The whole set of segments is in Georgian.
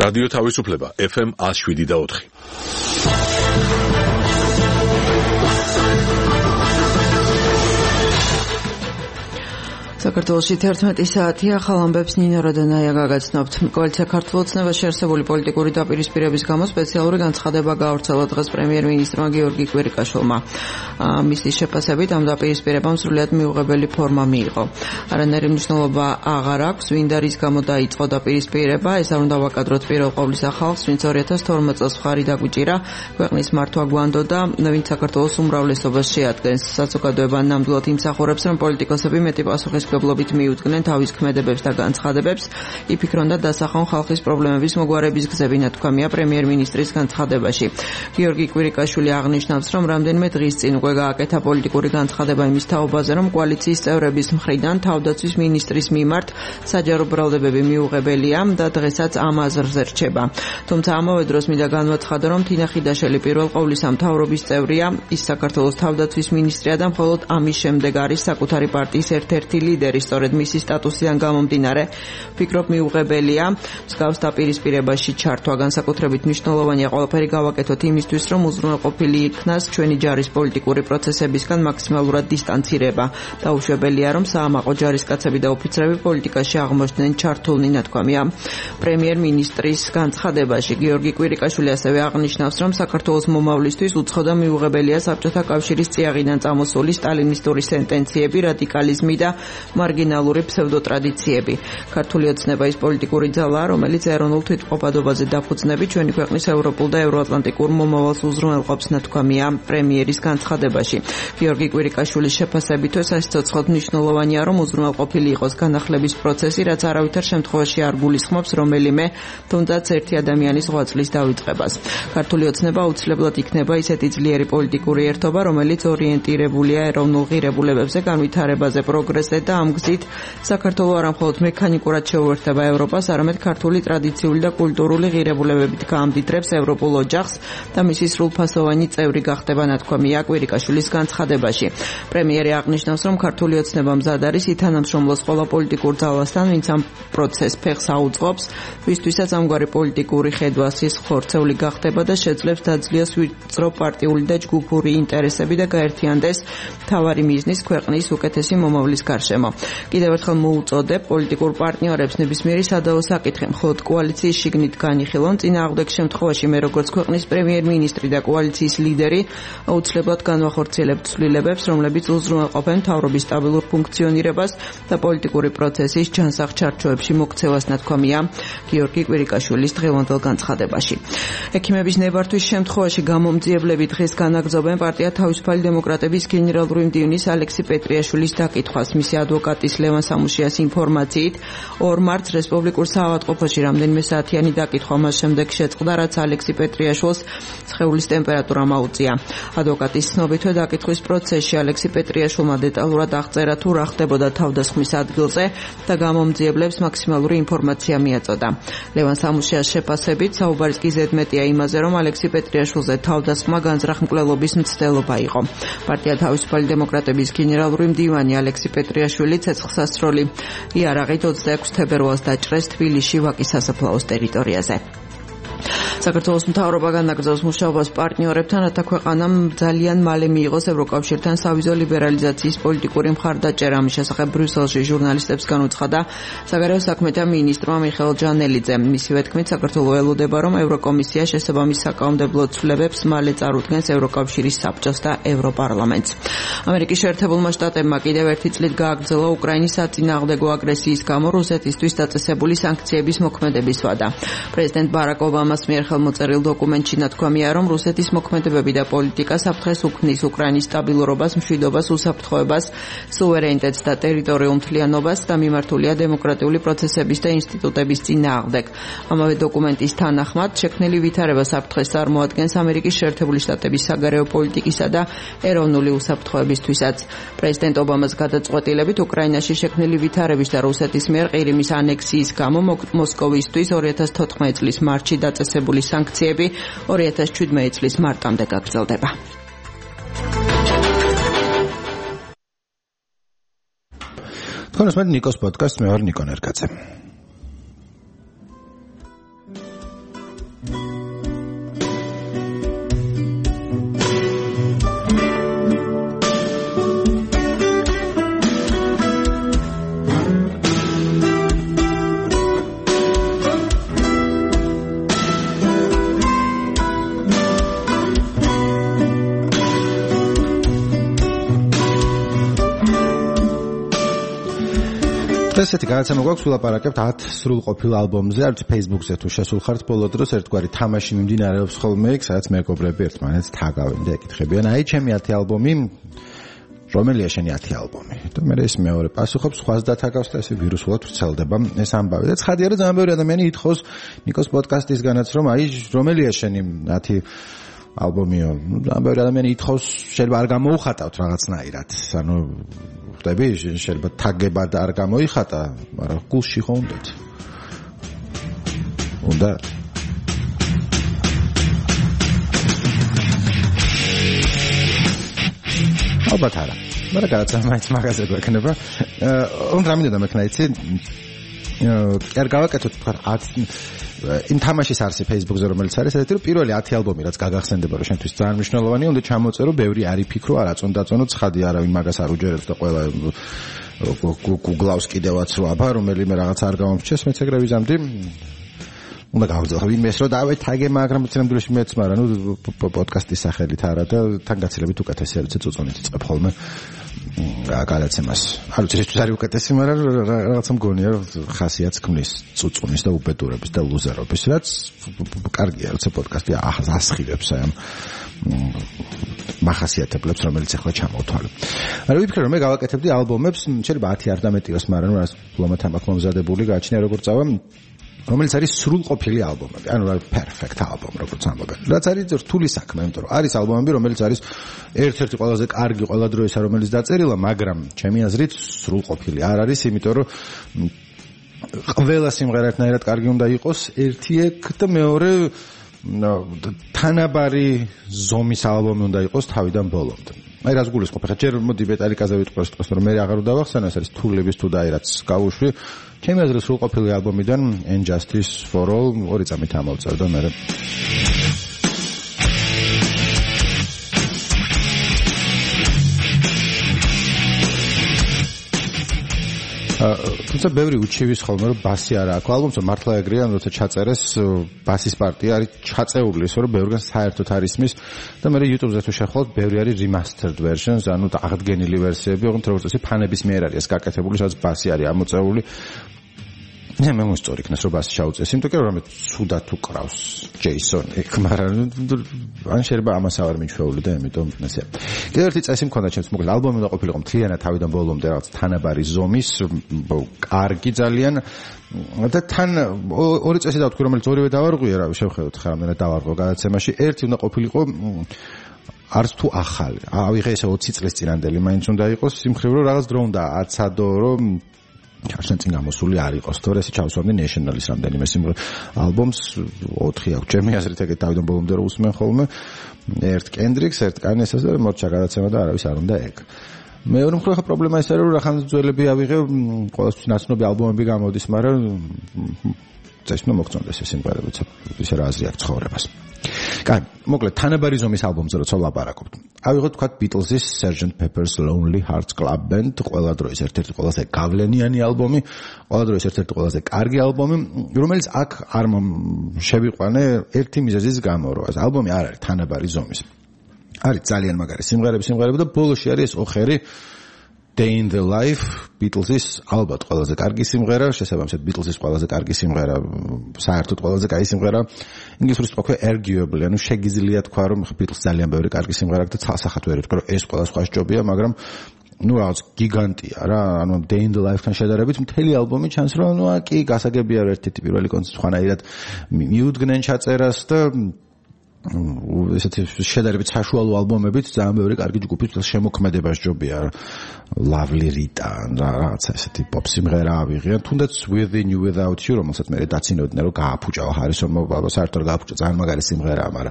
რადიო თავისუფლება FM 107.4. საქართველოში 11 საათია, ახალ ამბებს ნინო როდანაია გაგაცნობთ. კოალიცია ქართულ ოცნებაში არსებული პოლიტიკური დაპირისპირების გამო სპეციალური განცხადება გაავრცელა დღეს პრემიერ-მინისტრმა გიორგი კვირიკაშვილმა. მისი შეფასებით ამ დაპირისპირებამ სრულიად მიუღებელი ფორმა მიიღო. არანაირი მნიშვნელობა აღარ აქვს, ვინ და რის გამო დაიწყო დაპირისპირება, ეს არ უნდა ვაკადროთ პირველ ყოვლისა ხალხს, ვინც 2012 წელს მხარი დაგვიჭირა, ქვეყნის მართვა გვანდოდა, ვინც საქართველოს უმრავლესობას შეადგენს. საზოგადოება ნამდვილად იმსახურებს, რომ პოლიტიკოსები მეტი პასუხისმგებლობით მიუძღვნენ თავის ქმედებებს და განცხადებებს, იფიქრონ და დასახონ ხალხის პრობლემების მოგვარების გზები, ნათქვამია პრემიერ-მინისტრის განცხადებაში. გიორგი კვირიკაშვილი აღნიშნავს, რომ რამდენიმე დღის წინ უკვე გააკეთა პოლიტიკური განცხადება იმის თაობაზე, რომ კოალიციის წევრების მხრიდან თავდაცვის მინისტრის მიმართ საჯარო ბრალდებები მიუღებელია და დღესაც ამ აზრზე რჩება. თუმცა ამავე დროს მინდა განვაცხადო, რომ თინა ხიდაშელი პირველ ყოვლისა მთავრობის წევრია, ის საქართველოს თავდაცვის მინისტრია და მხოლოდ ამის შემდეგ არის საკუთარი პარტიის ერთ-ერთი ლიდერი, სწორედ მისი სტატუსიდან გამომდინარე, ვფიქრობ მიუღებელია მსგავს დაპირისპირებაში ჩართვა, განსაკუთრებით მნიშვნელოვანია ყველაფერი გავაკეთოთ იმისთვის, რომ უზრუნველყოფილი იქნას ჩვენი ჯარის პოლიტიკური პროცესებისგან მაქსიმალურად დისტანცირება. დაუშვებელია, რომ საამაყო ჯარისკაცები და ოფიცრები პოლიტიკაში აღმოჩნდნენ ჩართულნი, ნათქვამია პრემიერ-მინისტრის განცხადებაში. გიორგი კვირიკაშვილი ასევე აღნიშნავს, რომ საქართველოს მომავლისთვის უცხო და მიუღებელია საბჭოთა კავშირის წიაღიდან წამოსული სტალინისტური სენტენციები, რადიკალიზმი და მარგინალური ფსევდოტრადიციები. ქართული ოცნება ის პოლიტიკური ძალა, რომელიც ეროვნულ თვითმყოფადობაზე დაფუძნებით ჩვენი ქვეყნის ევროპულ და ევროატლანტიკურ მომავალს უზრუნველყოფს, ნათქვამია პრემიერის განცხადებაში. გიორგი კვირიკაშვილის შეფასებითო სასიცოცხლოდ მნიშვნელოვანია, რომ უზრუნველყოფილი იყოს განახლების პროცესი, რაც არავითარ შემთხვევაში არ გულისხმობს რომელიმე თუნდაც ერთი ადამიანის ღვაწლის დავიწყებას. ქართული ოცნება აუცილებლად იქნება ისეთი ძლიერი პოლიტიკური ერთობა, რომელიც ორიენტირებულია ეროვნულ ღირებულებებზე, განვითარებაზე, პროგრესზე და ამ გზით საქართველო არა მხოლოდ მექანიკურად შეუერთდება ევროპას, არამედ ქართული ტრადიციული და კულტურული ღირებულებებით გაამდიდრებს ევროპულ ოჯახს და მისი სრულფასოვანი წევრი გახდება, ნათქვამია კვირიკაშვილის განცხადებაში. პრემიერი აღნიშნავს, რომ ქართული ოცნება მზად არის ითანამშრომლოს ყველა პოლიტიკურ ძალასთან, ვინც ამ პროცესს ფეხს აუწყობს, ვისთვისაც ამგვარი პოლიტიკური ხედვა სისხლხორცეული გახდება და შეძლებს დაძლიოს ვიწრო პარტიული და ჯგუფური ინტერესები და გაერთიანდეს მთავარი მიზნის ქვეყნის უკეთესი მომავლის გარშემო. კიდევ ერთხელ მოუწოდებ პოლიტიკურ პარტნიორებს ნებისმიერი სადავო საკითხი მხოლოდ კოალიციის შიგნით განიხილონ, წინააღმდეგ შემთხვევაში მე როგორც ქვეყნის პრემიერ-მინისტრი და კოალიციის ლიდერი აუცილებლად განვახორციელებთ ცვლილებებს, რომლებიც უზრუნველყოფენ მთავრობის სტაბილურ ფუნქციონირებას და პოლიტიკური პროცესის ჯანსაღ ჩარჩოებში მოქცევას, ნათქვამია გიორგი კვირიკაშვილის დღევანდელ განცხადებაში. ექიმების ნებართვის შემთხვევაში გამომძიებლები დღეს განაგრძობენ პარტია თავისუფალი დემოკრატების გენერალური მდივნის ალექსი პეტრიაშვილის დაკითხვას. მისი ადვოკატის ლევან სამუშიას ინფორმაციით 2 მარტს რესპუბლიკურ საავადმყოფოში რამდენიმე საათიანი დაკითხვა მას შემდეგ შეწყდა, რაც ალექსი პეტრიაშვილს სხეულის ტემპერატურა აუწია. ადვოკატის ცნობითვე დაკითხვის პროცესში ალექსი პეტრიაშვილმა დეტალურად აღწერა თუ რა ხდებოდა თავდასხმის ადგილზე და გამომძიებლებს მაქსიმალური ინფორმაცია მიაწოდა. ლევან სამუშიას შეფასებით საუბარის კი ზედმეტია იმაზე, რომ ალექსი პეტრიაშვილზე თავდასხმა განზრახ მკვლელობის მცდელობა იყო. პარტია თავისუფალი დემოკრატების გენერალური მდივანი ალექსი პეტრიაშვილი ცეცხლსასროლი იარაღით 26 თებერვალს დაჭრეს თბილისში ვაკის სასაფლაოს ტერიტორიაზე. საქართველოს მთავრობა განაგრძობს მუშაობას პარტნიორებთან, რათა ქვეყანამ ძალიან მალე მიიღოს ევროკავშირთან სავიზო ლიბერალიზაციის პოლიტიკური მხარდაჭერა. ამის შესახებ ბრიუსელში ჟურნალისტებს განუცხადა საგარეო საქმეთა მინისტრმა მიხეილ ჯანელიძემ. მისივე თქმით, საქართველო ელოდება, რომ ევროკომისია შესაბამის საკანონმდებლო ცვლილებებს მალე წარუდგენს ევროკავშირის საბჭოს და ევროპარლამენტს. ამერიკის შეერთებულმა შტატებმა კიდევ ერთი წლით გააგრძელა უკრაინის საწინააღმდეგო აგრესიის გამო რუსეთისთვის დაწესებული სანქციების მოქმედების ვადა. პრეზიდენტ ბარაკ ობამას მიერ ხელმოწერილ დოკუმენტში ნათქვამია, რომ რუსეთის მოქმედებები და პოლიტიკა საფრთხეს უქმნის უკრაინის სტაბილურობას, მშვიდობას, უსაფრთხოებას, სუვერენიტეტს და ტერიტორიულ მთლიანობას და მიმართულია დემოკრატიული პროცესების და ინსტიტუტების წინააღმდეგ. ამავე დოკუმენტის თანახმად, შექმნილი ვითარება საფრთხეს წარმოადგენს ამერიკის შეერთებული შტატების საგარეო პოლიტიკისა და ეროვნული უსაფრთხოებისთვისაც. პრეზიდენტ ობამას გადაწყვეტილებით უკრაინაში შექმნილი ვითარების და რუსეთის მიერ ყირიმის ანექსიის გამო მოსკოვისთვის 2014 წლის მარტში დაწესებული სანქციები 2017 წლის მარტამდე გაგრძელდება. თქვენს მე ნიკოს პოდკასტ მე ვარ ნიკო ნერგაძე. ესეთი განაცემა გვაქვს, ვილაპარაკებთ 10 სრულყოფილ ალბომზე, არც Facebook-ზე თუ შესულხართ ბოლო დროს ერთგვარი თამაში მიმდინარეობს ხოლმე, სადაც მეგობრები ერთმანეთს თაგავენ და ეკითხებიან, აი ჩემი 10 ალბომი, რომელია შენი 10 ალბომი? და მე ეს მეორე პასუხობს, სხვას დათაგავს და ესე ვირუსულად ვრცელდება ეს ამბავი. და ცხადია, რომ ძალიან ბევრი ადამიანი ითხოვს ნიკოს პოდკასტისგანაც, რომ აი რომელია შენი 10 ალბომიო? ძალიან ბევრი ადამიანი ითხოვს, შეიძლება არ გამოუხატავთ რაღაცნაირად. ანუ ხვდები, შეიძლება თაგება და არ გამოიხატა, მაგრამ გულში ხო უნდათ. უნდა ალბათ არა. მაგრამ გადაცემა მაინც მაგაზე გვექნება. უნდა რამინდა მექნა იცი? არ გავაკეთოთ თქვა 10 იმ თამაშის არსი Facebook-ზე რომელიც არის, ესეთი რომ პირველი 10 ალბომი რაც გაგახსენდება რომ შენთვის ძალიან მნიშვნელოვანია, უნდა ჩამოწერო, ბევრი არ იფიქრო, არ აწონდაწონო, ცხადია არავინ მაგას არ უჯერებს და ყველა Google-ავს კიდევაც რო აბა რომელიმე რაღაც არ გამომრჩეს, მეც ეგრე ვიზამდი. უნდა გავძახო იმეს რომ დავე თაგე, მაგრამ ცნობილში მეც, მაგრამ ნუ პოდკასტის სახელით არა და თან გაცილებით უკეთესი არის წუწუნით იწყებ ხოლმე. გადაცემას. არ ვიცი, ეს არის უკეთესი, მაგრამ რაღაცა მგონია, რომ ხასიათს ქმნის წუწუნის და უბედურების და ლუზერობის, რაც კარგია, როცა პოდკასტი ასხივებს აი ამ მახასიათებლებს, რომელიც ახლა ჩამოვთვალე. არა ვიფიქრე, რომ მე გავაკეთებდი ალბომებს, შეიძლება 10 არ დამეტიოს, მაგრამ რა ლომათ ამ აქ მომზადებული გააჩნია როგორ წავა, რომელიც არის სრულყოფილი ალბომები. ანუ რა პერფექტ ალბომი, როგორც ამბობენ. რაც არის რთული საქმე, იმიტომ რომ არის ალბომები, რომელიც არის ერთ-ერთი ყველაზე კარგი ყველა დროისა, რომელიც დაწერილა, მაგრამ ჩემი აზრით სრულყოფილი არ არის, იმიტომ რომ ყველა სიმღერა ერთნაირად კარგი უნდა იყოს, ერთი ეგ და მეორე თანაბარი ზომის ალბომი უნდა იყოს თავიდან ბოლომდე. აი რას გულისხმობ? ხა ჯერ მოდი მეტალიკაზე ვიტყვეს, რომ მე აღარ დავახსენე, ეს არის თულების თუ და აი რაც გავუშვი. ჩემი აზრით სრულყოფილი ალბომიდან And Justice for All 2 წამით ამოვწერდა მე. თუმცა ბევრი უჩივის ხოლმე რომ ბასი არა აქვს ალბომს, მართლა ეგრეა, როცა ჩაწერეს ბასის პარტია არის ჩაწეული, ისე რომ ბევრგან საერთოდ არ ისმის და მე YouTube-ზე თუ შეხვალთ, ბევრი არის remastered versions, ანუ აღდგენილი ვერსიები, ოღონდ როგორც წესი ფანების მიერ არის ეს გაკეთებული, სადაც ბასი არის ამოწეული. მე მოსწორი იქნას რომ ბასი ჩაუწეს, იმიტომ რომ მე ცუდად თუ ყრავს ჯეისონ ეგ, მაგრამ ან შეიძლება ამას არ მიჩვეული და ამიტომ ესე. კიდევ ერთი წესი მქონდა ჩემს, მოკლედ ალბომი უნდა ყოფილიყო მთლიანად თავიდან ბოლომდე რაღაც თანაბარი ზომის, კარგი ძალიან და თან ორი წესი დავთქვი, რომელიც ორივე დავარღვია, რავი, შევხედოთ ხა მე დავარღვო გადაცემაში. ერთი უნდა ყოფილიყო არც თუ ახალი. ავიღე ესე 20 წლის წინანდელი მაინც უნდა იყოს, სიმხრივ რომ რაღაც დრო უნდა აცადო, რომ ჩარჩენ წინ გამოსული არ იყოს. თორე ესე ჩავსვამდი National-ის რამდენიმე სიმღერა ალბომს 4 აქვს. ჩემი აზრით ეგეთ თავიდან ბოლომდე რო უსმენ ხოლმე. ერთ Kendrick-ს, ერთ Kanye-ს და მორჩა გადაცემა და არავის არ უნდა ეგ. მეორე მხრივ ხა პრობლემა ის არის, რომ რახან ძველები ავიღე, ყოველთვის ნაცნობი ალბომები გამოდის, მაგრამ წესმე მოგწონდეს ეს სიმღერებიც. ისე რა აზრი აქვს ცხოვრებას. კარგი, მოკლედ თანაბარი ზომის ალბომზე როცა ვლაპარაკობთ. ავიღოთ თქვა Beatles-ის Sgt. Pepper's Lonely Hearts Club Band, ყველა დროის ერთ-ერთი ყველაზე გავლენიანი ალბომი, ყველა დროის ერთ-ერთი ყველაზე კარგი ალბომი, რომელიც აქ არ შევიყვანე ერთი მიზეზის გამო, რომ ეს ალბომი არ არის თანაბარი ზომის. არის ძალიან მაგარი სიმღერები და ბოლოში არის ეს ოხერი Day in the Life, Beatles-ის ალბათ ყველაზე კარგი სიმღერა, შესაბამისად Beatles-ის ყველაზე კარგი სიმღერა, საერთოდ ყველაზე კაი სიმღერა. ინგლისურით თქვა arguably, ანუ შეგიძლია თქვა რომ Beatles ძალიან ბევრი კარგი სიმღერა აქვს და ცალსახად ვერ ვთქვა რომ ეს ყველა სხვა ჯობია, მაგრამ ნუ რაღაც გიგანტია რა, ანუ Day in the Life-თან შედარებით მთელი ალბომი ჩანს რომ ნუ კი გასაგებია ერთ-ერთი პირველი კონცერტი სხვანაირად მიუძგნენ ჩაწერას და ესეთი შედარებით საშუალო ალბომებით ძალიან ბევრი კარგი ჯგუფის შემოქმედება ჯობია. Lovely Rita, რაღაცა ესეთი pop სიმღერა ავიღიან, თუნდაც Within You Without You, რომელსაც მე დაცინოდნენ რომ გააფუჭაო Harrison-მა, საერთოდ გააფუჭა, ძალიან მაგარი სიმღერაა, მაგრამ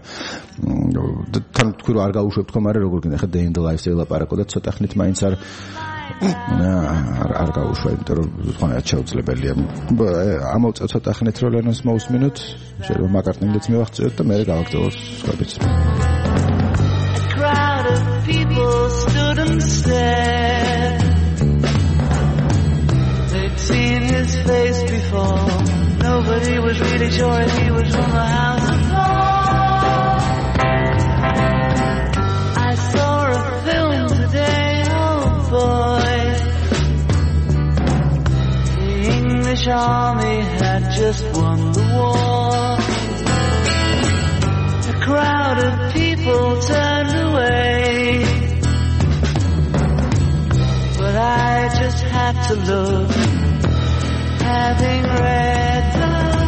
თან თქვი რომ არ გაუშვებ თქო, მაგრამ როგორ გინდა ხა Day in the Life-ზე ელაპარაკო და ცოტა ხნით მაინც არ გაუშვა, იმიტომ რომ ხონად შეუძლებელია. ამოვწევ ცოტა ხნით რომ Lennon-ს მოусმინოთ, შეიძლება McCartney-მდეც მივახციოთ და მე გავაგრძელოთ სხვაებიც. Crowd of people stood and stared. They'd seen his face before. Nobody was really sure if he was from the House of Lords. I saw a film today, oh boy. British army had just won the war. A crowd of people turned away, but I just had to look, having read the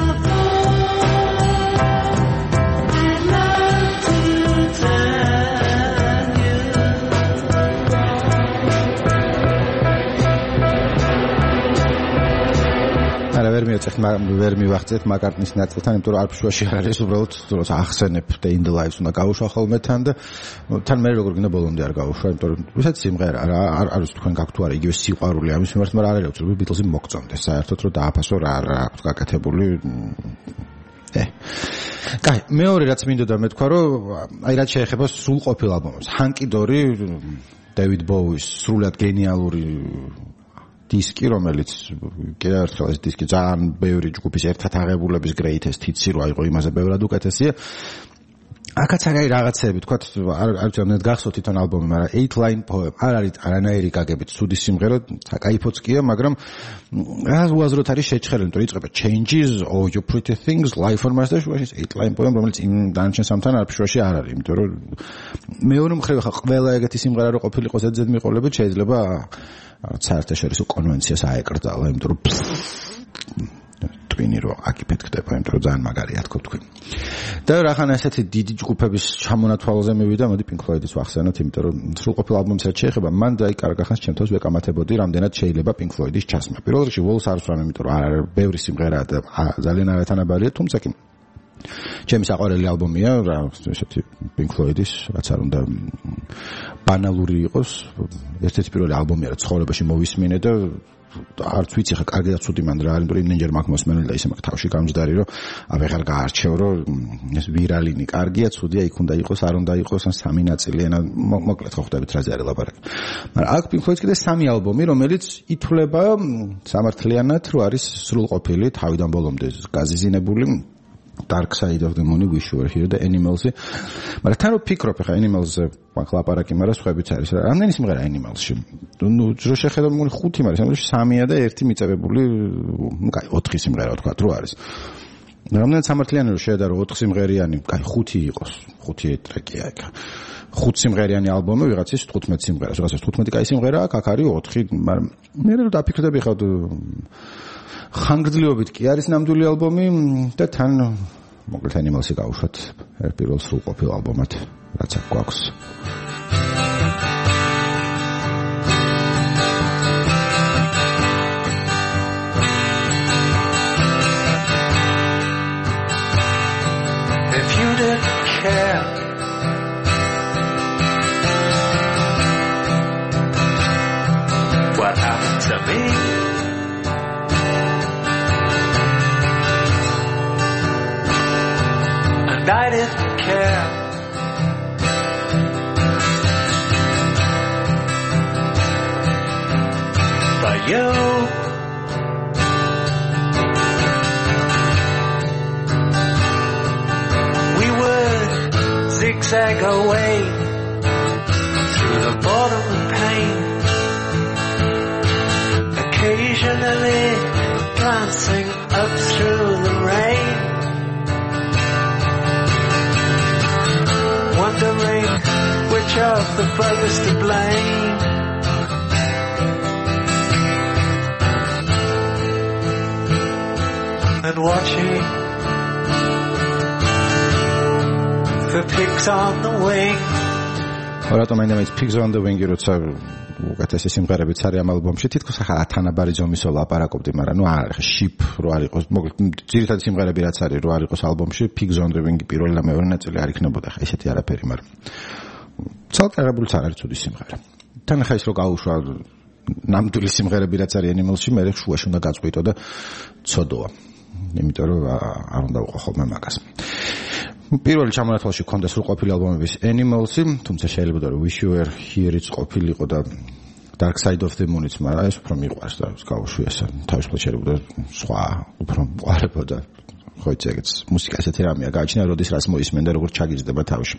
ვერ მივახცეთ მაკარტნის ნაწილთან, იმიტომ რომ არფშუაში არ არის, უბრალოდ როცა ახსენებ Day in the Lives უნდა გავუშვა ხოლმე თან და თან მე როგორ გინდა ბოლომდე არ გავუშვა, იმიტომ რომ ვისაც სიმღერა არ არის თქვენ გაქვთ თუ არა იგივე სიყვარული ამის მიმართ, მაგრამ არ არის რომ Beatles-ი მოგწონდეს საერთოდ რომ დააფასო რა აქვს გაკეთებული. კაი, მეორე რაც მინდოდა მეთქვა რომ აი რაც შეეხება სრულყოფილ ალბომებს. Hunky Dory, David Bowie-ის სრულად გენიალური დისკი, რომელიც კიდევ ერთხელ ეს დისკი ძალიან ბევრი ჯგუფის ერთად აღებულების greatest hits-ი რო აიღო, იმაზე ბევრად უკეთესია. აქაც აი რაღაცები თქვა, არ ვიცი ამ გახსოვთ თვითონ ალბომი, მაგრამ 8 line poem არ არის არანაირი გაგებით ცუდი სიმღერა, საკაიფოც კია, მაგრამ უაზროდ არის შეჩხერილი, იმიტომ იწყება Changes, Oh You Pretty Things, Life on Mars და შუაში 8 line poem, რომელიც იმ დანარჩენ სამთან არფშუაში არ არის, იმიტომ რომ მეორე მხრივ ხა ყველა ეგეთი სიმღერა რო ყოფილიყო ზედზედ მიყოლებით, შეიძლება საერთაშორისო კონვენციას აეკრძალა, იმიტომ რომ twini რო აკიფეთ ხდება, იმიტომ რომ ძალიან მაგარია თქო თქვენ. და რახან ასეთი დიდი ჯგუფების ჩამონათვალოზე მივიდა, მოდი Pink Floyd-ის ვახსენოთ, იმიტომ რომ სრულყოფილ ალბომს რაც შეეხება, მან და აი კარგახანს ჩემთვის ვეკამათებოდი, რამდენად შეიძლება Pink Floyd-ის ჩასმა. პირველ რიგში Walls არ ვსვამ, იმიტომ რომ არ ბევრი სიმღერაა და ძალიან არათანაბარია, თუმცა კი ჩემი საყვარელი ალბომია, რა ესეთი Pink Floyd-ის, რაც არ უნდა ბანალური იყოს, ერთ-ერთი პირველი ალბომია, რაც ცხოვრებაში მოვისმინე და არც ვიცი ხა კარგი და ცუდი მანდ რა არის, იმიტომ რომ იმენჯერ მაქვს მოსმენელი და ისე მაქვს თავში გამჯდარი, რომ აღარ გაარჩევ, რომ ეს ვირალინი კარგია, ცუდია, იქ უნდა იყოს, არ უნდა იყოს, ან სამი ნაწილია, მოკლედ ხო ხვდებით რა ზე არის ლაპარაკი. მაგრამ აქ Pink Floyd-ის კიდე სამი ალბომი, რომელიც ითვლება სამართლიანად, რომ არის სრულყოფილი, თავიდან ბოლომდე გაზიზინებული. Dark Side of the Moon, Wish You Were Here და Animals-ი. მაგრამ თან რო ფიქრობ ხა Animals-ზე მაგ ლაპარაკი, მაგრამ სხვაებიც არის. რამდენი სიმღერა Animals-ში? ნუ რო შეხედავ მგონი 5 არის, ამაში 3-ია და 1 მიწებებული, ნუ კაი 4 სიმღერა თქვა რო არის. რამდენი სამართლიანი რო შეედარო 4 სიმღერიანი, კაი 5 იყოს, 5 ტრეკია იქ. 5 სიმღერიანი ალბომი ვიღაცის 15 სიმღერას, ვიღაცას 15 კაი სიმღერა აქვს, აქ არის 4, მაგრამ მე რო დაფიქრდები ხავ ხანგრძლივობით კი არის ნამდვილი ალბომი და თან მოკლედ Animals-ი გავუშვათ პირველ სრულყოფილ ალბომად, რაც აქ გვაქვს. If you didn't care, what happened to me? I didn't care. But you, we would zigzag away through the bottom of pain, occasionally glancing up through the rain, wondering which of the brothers to blame. And watching for pigs on the wing. რატომ აინდა Pigs on the Wing როცა უკეთესი სიმღერებიც არის ამ ალბომში, თითქოს ახლა თანაბარი ზომისო ლაპარაკობდი, მაგრამ ნუ არ არის ship რო არ იყოს, მოკლედ ძირითადი სიმღერები რაც არის რო არ იყოს ალბომში, Pigs on the Wing პირველი და მეორე ნაწილი არ იქნებოდა ხა ესეთი არაფერი, მაგრამ ცალკე აღებულიც არ არის ცუდი სიმღერა. თან ხა ის რო გაუშვა ნამდვილი სიმღერები რაც არის Animals-ში, მე შუაში უნდა გაწყვიტო და ცოდოა. იმიტომ რომ არ უნდა უყო ხოლმე მაგას. პირველი ჩამონათვალში ქონდა სრულყოფილი ალბომების Animals-ი, თუმცა შეიძლება რომ Wish You Were Here-იც ყოფილიყო და Dark Side of the Moon-იც, მაგრამ ეს უფრო მიყვარს და გავუშვია ეს თავისუფლად შეიძლება სხვა უფრო მოყარებოდა. ხო იცი ეგეც მუსიკა ესეთი რამეა, გააჩნია როდის რაც მოისმენ და როგორ ჩაგიზდება თავში.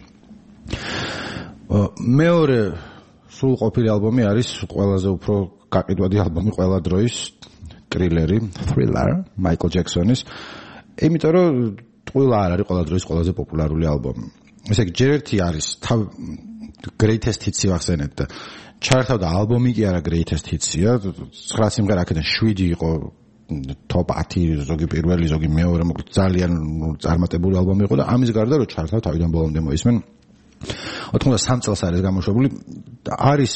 მეორე სრულყოფილი ალბომი არის ყველაზე უფრო გაყიდვადი ალბომი ყველა დროის კრილერი, Thriller, Michael Jackson-ის. იმიტომ რომ ყველა არ არის ყველა დროის ყველაზე პოპულარული ალბომი. ესე იგი, ჯერ ერთი არის greatest hits-ი ვახსენეთ და ჩაერთავდა ალბომი კი არა greatest hits-ია, 9 სიმღერა აქედან 7 იყო top 10, ზოგი პირველი, ზოგი მეორე, მოკლედ ძალიან წარმატებული ალბომი იყო და ამის გარდა რომ ჩაერთავ თავიდან ბოლომდე მოისმენ 83 წელს არის გამოშვებული და არის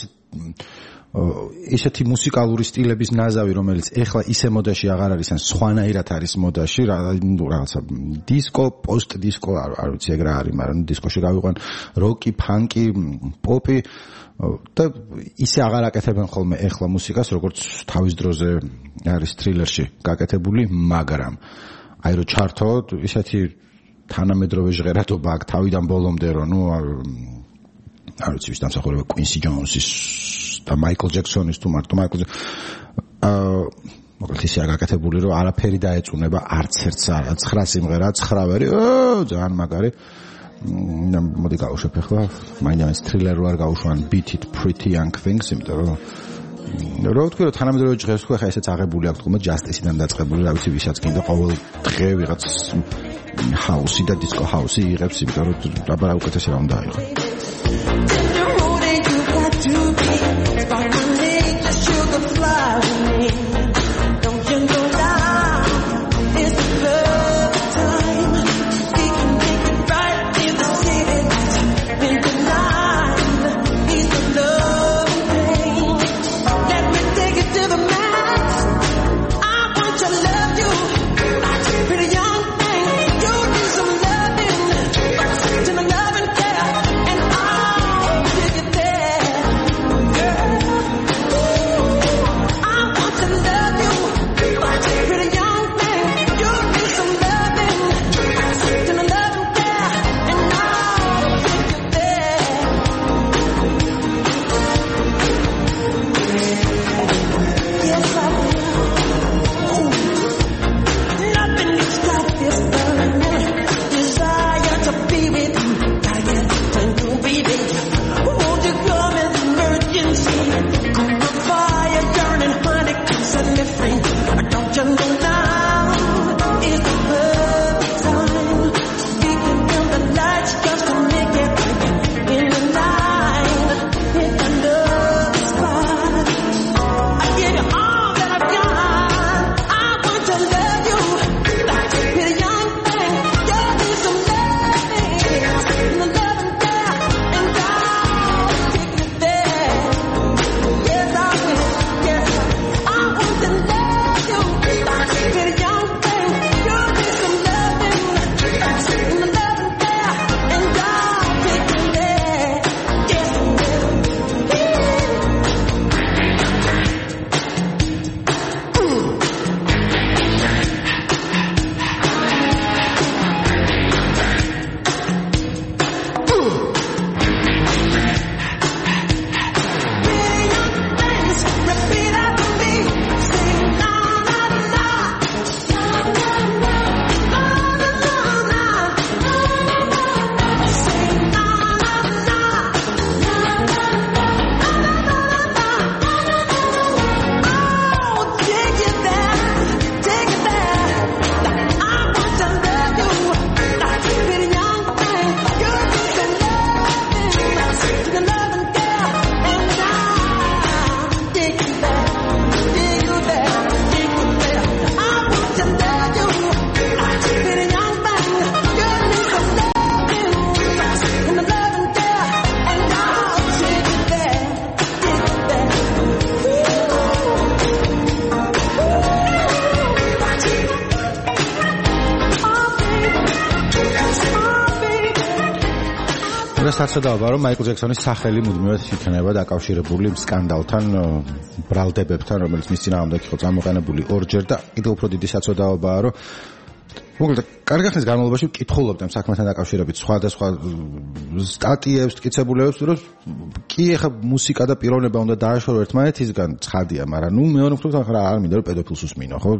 ისეთი მუსიკალური სტილების ნაზავი, რომელიც ეხლა ისე მოდაში აღარ არის, ან სხვანაირად არის მოდაში, რაღაცა დისკო, პოსტ-დისკო, არ ვიცი ეგ რა არის, მაგრამ დისკოში გავიყვან როკი, ფანკი, პოპი და ისე აღარ აკეთებენ ხოლმე ეხლა მუსიკას, როგორც თავის დროზე არის Thriller-ში გაკეთებული, მაგრამ აი რო ჩართოთ, ისეთი თანამედროვე ჟღერადობა აქვს თავიდან ბოლომდე, რომ არ ვიცი ვის დამსახურება Quincy Jones-ის და Michael Jackson-ის თუ მარტო Michael მოკლედ ისე გაკეთებული, რომ არაფერი დაეწუნება არც ერთს არა, 9 სიმღერა, 9 ვერი, ძალიან მაგარი. მოდი გავუშვებ ახლა, მაინც Thriller რო არ გავუშვან Beat It Pretty Young Things, იმიტომ რომ რო ვთქვი, რომ თანამედროვე ჟღერს ხო ახლა ესეც აღებული აქვს თქო, Justice-იდან დაწყებული, რა ვიცი, ვისაც კიდე ყოველ დღე ვიღაც house-ი და disco house-ი იღებს, იმიტომ რომ აბა რა უკეთესი რა უნდა იყო. საცოდაობა რომ მაიკლ ჯექსონის სახელი მუდმივად იქნება დაკავშირებული სკანდალთან, ბრალდებებთან, რომელიც მის წინააღმდეგ იყო წამოყენებული ორჯერ და კიდევ უფრო დიდი საცოდაობაა, რომ მოკლედ კარგი ხნის განმავლობაში ვკითხულობდი ამ საქმესთან დაკავშირებით სხვადასხვა სტატიებს, მტკიცებულებებს, რომ კი ეხა მუსიკა და პიროვნება უნდა დააშორო ერთმანეთისგან, ცხადია, მაგრამ მეორე მხრივ რა არ მინდა რომ პედოფილს უსმინო, ხო?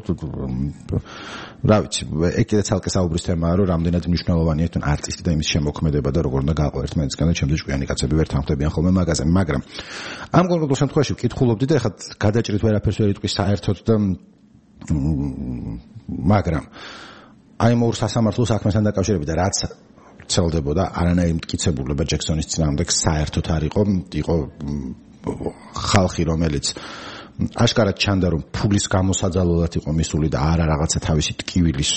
რა ვიცი, ეგ კიდე ცალკე საუბრის თემაა, რომ რამდენად მნიშვნელოვანია თვითონ არტისტი და იმის შემოქმედება და როგორ უნდა გაყო ერთმანეთისგან და ჩემთვის ჭკვიანი კაცები ვერ თანხმდებიან ხოლმე მაგაზე, მაგრამ ამ კონკრეტულ შემთხვევაში ვკითხულობდი და ეხა გადაჭრით ვერაფერს ვერ იტყვი საერთოდ და მაგრამ აი მორ სასამართლო საქმესთან დაკავშირებით რაც ცელდებოდა არანაირი მტკიცებულება ჯექსონის წინააღმდეგ საერთოდ არ იყო ხალხი რომელიც აშკარად ჩანდა რომ ფულის გამოსაძალებლად იყო მისული და არა რაღაცა თავისი ტკივილის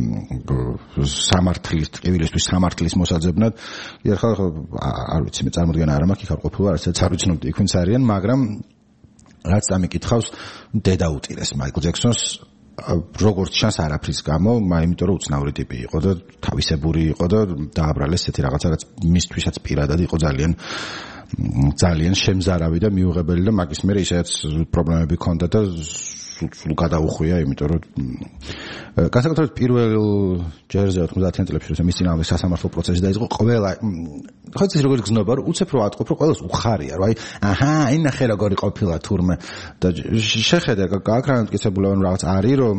სამართლის მოსაძებნად ერთხელ არ ვიცი მე წარმოდგენა არ მაქვს იქ არ ყოფილა არც არ ვიცნობდი იქ ვინც არიან მაგრამ რაც დამიკითხავს დედა უწირეს მაიკლ ჯექსონს როგორც ჩანს არაფრის გამო იმიტომ რომ უცნაური ტიპი იყო და თავისებური იყო და დააბრალეს ესეთი რაღაცა რაც მისთვისაც პირადად იყო ძალიან შემზარავი და მიუღებელი და მაგის მერე ისედაც პრობლემები ჰქონდა და სულ გადაუხვია, იმიტომ რომ განსაკუთრებით პირველ ჯერზე 90-იან წლებში როცა მის წინააღმდეგ სასამართლო პროცესი დაიწყო, ყველა ხო იცი როგორ გზნობა რომ უცებ რო ატყობ რომ ყველას უხარია, რომ აი აჰა, აი ნახე როგორი ყოფილა თურმე და შეხედე გაქრანად მტკიცებულა რომ რაღაც არის რომ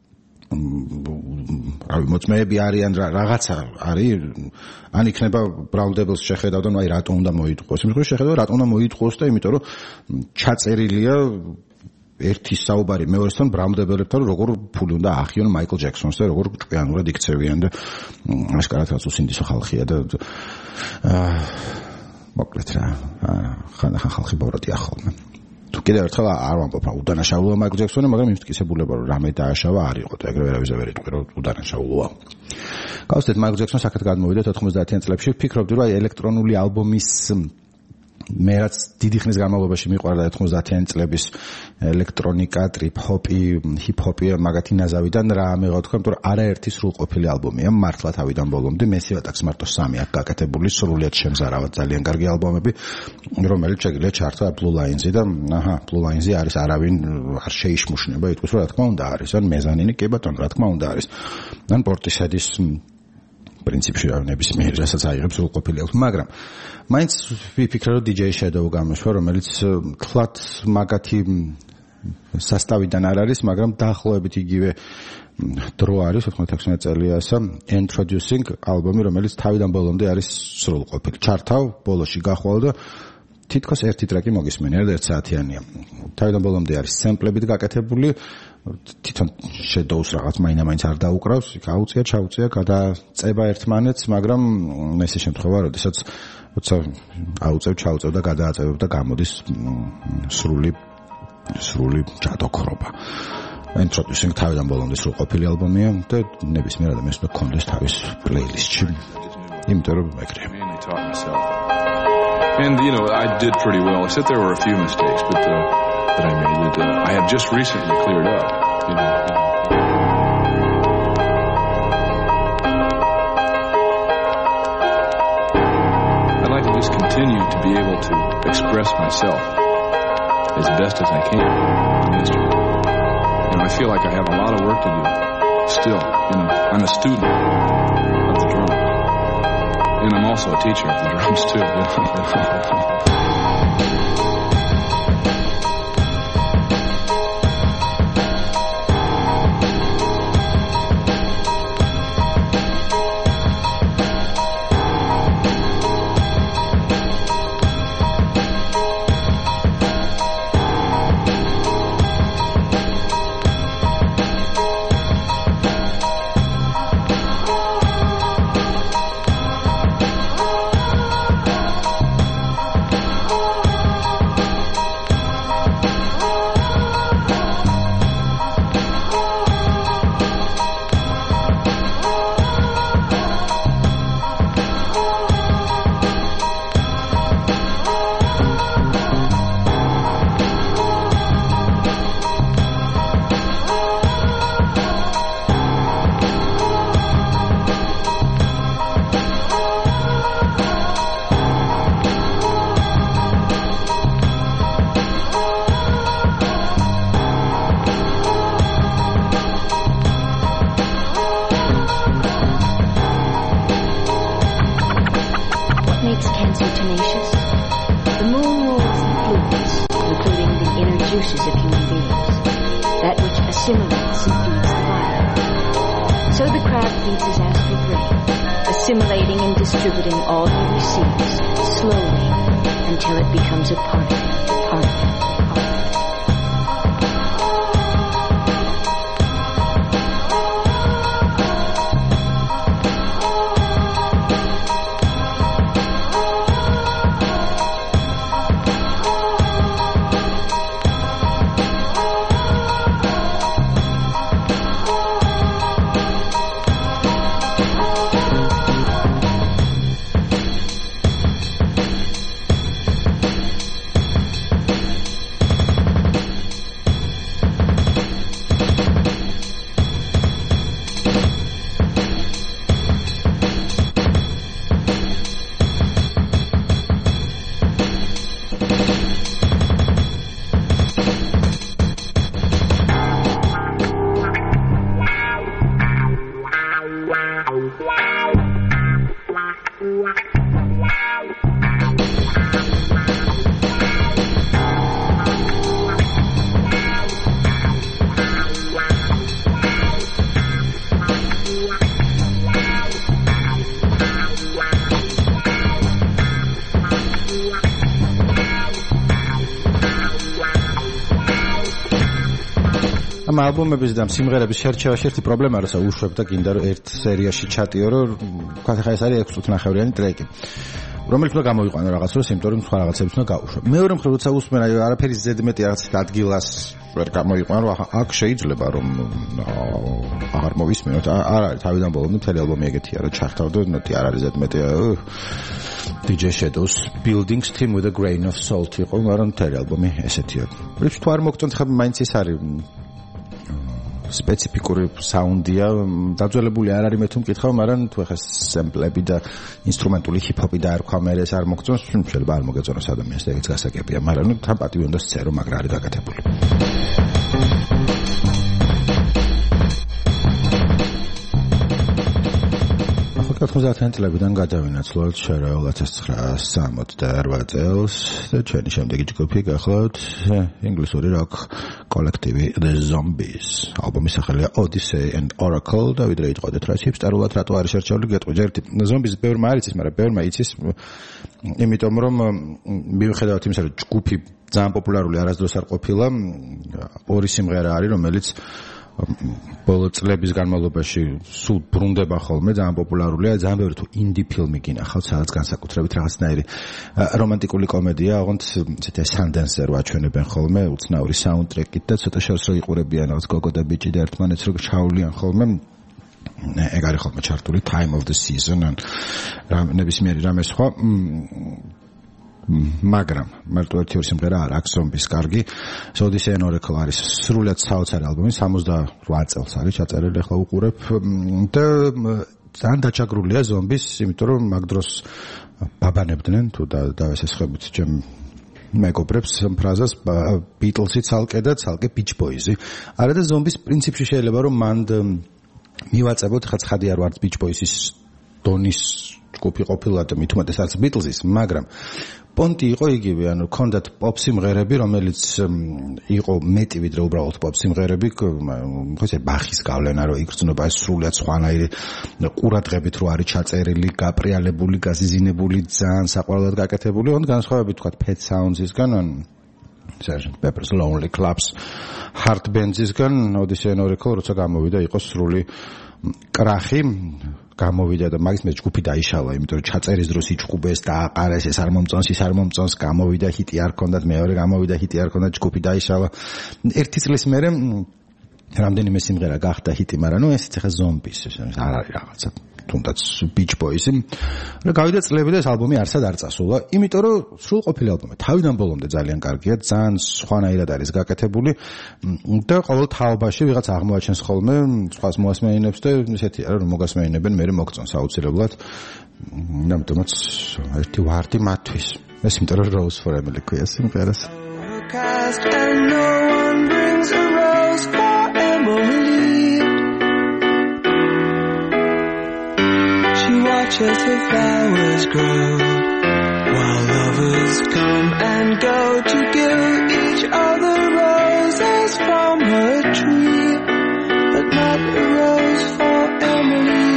რავი მოწმეები არიან რაღაცა არის ან იქნება ბრალდებელს შეხედავ და აი რატომ უნდა მოიტყოს იმის შეხედავ რატომ უნდა მოიტყოს და იმიტომ რომ ჩაწერილია ერთი საუბარი მეორესთან ბრალდებელებთან როგორ ფული უნდა აახიონ მაიკლ ჯექსონს და როგორ ჭკვიანურად იქცევიან და აშკარად რაც უსინდისო ხალხია და მოკლედ რა ხან ხალხი ბოროტი ახალმე თუ კიდევ ერთხელ არ ვამბობ რა უდანაშაულოა მაიკლ ჯექსონი მაგრამ იმ მტკიცებულება რომ რამე დააშავა არ იყო და ეგრევე ვერავის ვერ იტყვი რომ უდანაშაულოა გავხსნით მაიკლ ჯექსონს აქეთ გადმოვიდა 90-იან წლებში ვფიქრობდი რომ აი ელექტრონული ალბომის მე რაც დიდი ხნის განმავლობაში მიყვარდა 90-იან წლების ელექტრონიკა, ტრიპ-ჰოპი, ჰიპ-ჰოპი მაგათი ნაზავიდან რა მიღო თქვა, იმიტომ რომ არაერთი სრულყოფილი ალბომია, მართლა თავიდან ბოლომდე, მესიათ აქვს მარტო 3 აქვს გაკეთებული, სრულიად შემზარავად ძალიან კარგი ალბომები, რომელიც შეგიძლია ჩართო Blue Lines-ი და აჰა, Blue Lines-ი არის არავინ არ შეიშმუშნება, იტყვის რომ რა თქმა უნდა არის, ან მეზანინი კი ბატონო, რა თქმა უნდა არის. ან პორტისედის პრინციპში ნებისმიერ რასაც აიღებს სრულყოფილი აქვს, მაგრამ მაინც ვიფიქრე რომ DJ Shadow გამოშვა, რომელიც თლათ მაგათი სასტავიდან არ არის, მაგრამ დაახლოებით იგივე დრო არის 96 წელიასა Introducing ალბომი, რომელიც თავიდან ბოლომდე არის სრულყოფილი. ჩართავ, ბოლოში გახვალ და თითქოს ერთი ტრეკი მოგისმენი, არა 1 საათიანია. თავიდან ბოლომდე არის სემპლებით გაკეთებული, თვითონ Shadows რაღაც მაინც არ დაუკრავს, იქ აუწია, ჩაუწია, გადაწება ერთმანეთს, მაგრამ ეს შემთხვევა, როდესაც როცა აუწევ, ჩაუწევ და გადააწევებ და გამოდის სრული ჯადოქრობა. Introducing თავიდან ბოლომდე სრულყოფილი ალბომია და ნებისმიერ ადამიანს უნდა გქონდეს თავის პლეილისტში. იმიტომ რომ ეგრეა. And I did pretty well, except there were a few mistakes, but that I made that I have just recently cleared up. I'd like to just continue to be able to express myself as best as I can in the instrument. I feel like I have a lot of work to do still. I'm a student of the drums. And I'm also a teacher of the drums too. ამ ალბომების და სიმღერების შერჩევაში ერთი პრობლემა არის, უშვებ და კიდე რომ ერთ სერიაში ჩატიო, რომ ხა ეს არის 6 წუთნახევრიანი ტრეკი. რომელიც უნდა გამოიყვანო რაღაც დროს, იმიტომ რომ სხვა რაღაცებს უნდა გაუშვებ. მეორე მხრივ როცა უსმენ აი არაფერი ზედმეტი რაღაც ადგილას ვერ გამოიყვანო, აქ შეიძლება რომ აღარ მოვისმენოთ. არ არის თავიდან ბოლომდე მთელი ალბომი ეგეთია, რომ ჩახტავდო, ნოტი არ არის ზედმეტი. DJ Shadows Buildings Team with a Grain of Salt იყო, მაგრამ მთელი ალბომი ესეთია. რიფ თუ არ მოგწონთ, ხა მაინც ის არის სპეციფიკური საუნდია, დაძველებული არ არის მე თუ მკითხავ, მაგრამ თუ ახლა სემპლები და ინსტრუმენტული ჰიპ-ჰოპი და არ ვქვა მე ეს არ მოგწონს, შეიძლება არ მოგეწონოს ადამიანს, ეგეც გასაგებია, მაგრამ ნუ თან პატივი უნდა სწერო, მაგრამ არის გაკეთებული. ახლა 90-იან წლებიდან გადავინაცვლოთ შერეულ 1968 წელს და ჩვენი შემდეგი ჯგუფი გახლავთ ინგლისური როკ კოლექტივი The Zombies. ალბომის სახელია Odyssey and Oracle და ვიდრე იტყოდეთ რა ჰიპსტერულად რატო არის შერჩეული გეტყვი ერთი Zombies ბევრმა არ იცის, მაგრამ ბევრმა იცის იმიტომ რომ მიუხედავად იმისა რომ ჯგუფი ძალიან პოპულარული არასდროს არ ყოფილა, ორი სიმღერა არის რომელიც ბოლო წლების განმავლობაში სულ ბრუნდება ხოლმე, ძალიან პოპულარულია, ძალიან ბევრი თუ ინდი ფილმი გინახავთ, სადაც განსაკუთრებით რაღაცნაირი რომანტიკული კომედია, ოღონდ ესეთი Sundance-ზე რო აჩვენებენ ხოლმე, უცნაური საუნდტრეკით და ცოტა შორს რო იყურებიან რაღაც გოგო და ბიჭი და ერთმანეთს რო ჩაავლიან ხოლმე, ეგ არის ხოლმე ჩართული Time of the Season ან ნებისმიერი რამე სხვა მაგრამ მარტო ერთი სიმღერა არ აქვს ზომბის კარგი Odyssey and Oracle არის სრულად საოცარი ალბომი 68 წელს არის ჩაწერილი ახლა უყურებ და ძალიან დაჩაგრულია ზომბის იმიტომ რომ მაგ დროს ბაბანებდნენ თუ დავესესხებით ჩემ მეგობრებს ფრაზას Beatles-ი ცალკე და ცალკე Beach Boys-ი არა და ზომბის პრინციპში შეიძლება რომ მანდ მივაწებოთ ხა ცხადი არ ვართ Beach Boys-ის დონის ჯგუფი ყოფილა და მით უმეტეს არც Beatles-ის მაგრამ პონტი იყო იგივე, ანუ ქონდათ პოპ სიმღერები, რომელიც იყო მეტი ვიდრე უბრალოდ პოპ სიმღერები, ხოჭე ბახის გავლენა რო იგრძნობა ეს სრულიად სხვანაირი ყურადღებით რო არის ჩაწერილი, გაპრიალებული, გაზიზინებული, ძალიან საყვარელად გაკეთებული, ან განსხვავებით თქვა Pet Sounds-ისგან, ან Sgt. Pepper's Lonely Clubs Heart Bands-ისგან, Odyssey and Oracle როცა გამოვიდა იყო სრული კრახი გამოვიდა და მაგის მე ჯგუფი დაიშალა, იმიტომ რომ ჩაწერის დროს იჭყუბეს და აყარეს ეს არ მომწონს, გამოვიდა ჰიტი არ ქონდათ, მეორე გამოვიდა ჰიტი არ ქონდათ, ჯგუფი დაიშალა. ერთი წლის მერე რამდენიმე სიმღერა გახდა ჰიტი, მაგრამ ნუ ესეც ახლა ზომბის, არ არის რაღაცა, თუნდაც Beach Boys-ი. და გავიდა წლები და ეს ალბომი არსად არ წასულა, იმიტომ რომ სრულყოფილი ალბომი თავიდან ბოლომდე ძალიან კარგია, ძალიან სხვანაირად არის გაკეთებული და ყოველ თაობაში ვიღაც აღმოაჩენს ხოლმე სხვას მოასმეინებს და ესეთი არა რომ მოგასმეინებენ, მე მოგწონს აუცილებლად. ნამდვილად ერთი ვარდი მათთვის. ეს იმიტომ რომ Rose for Emily ქვია სიმღერას. Watches her flowers grow while lovers come and go to give each other roses from her tree, but not a rose for Emily.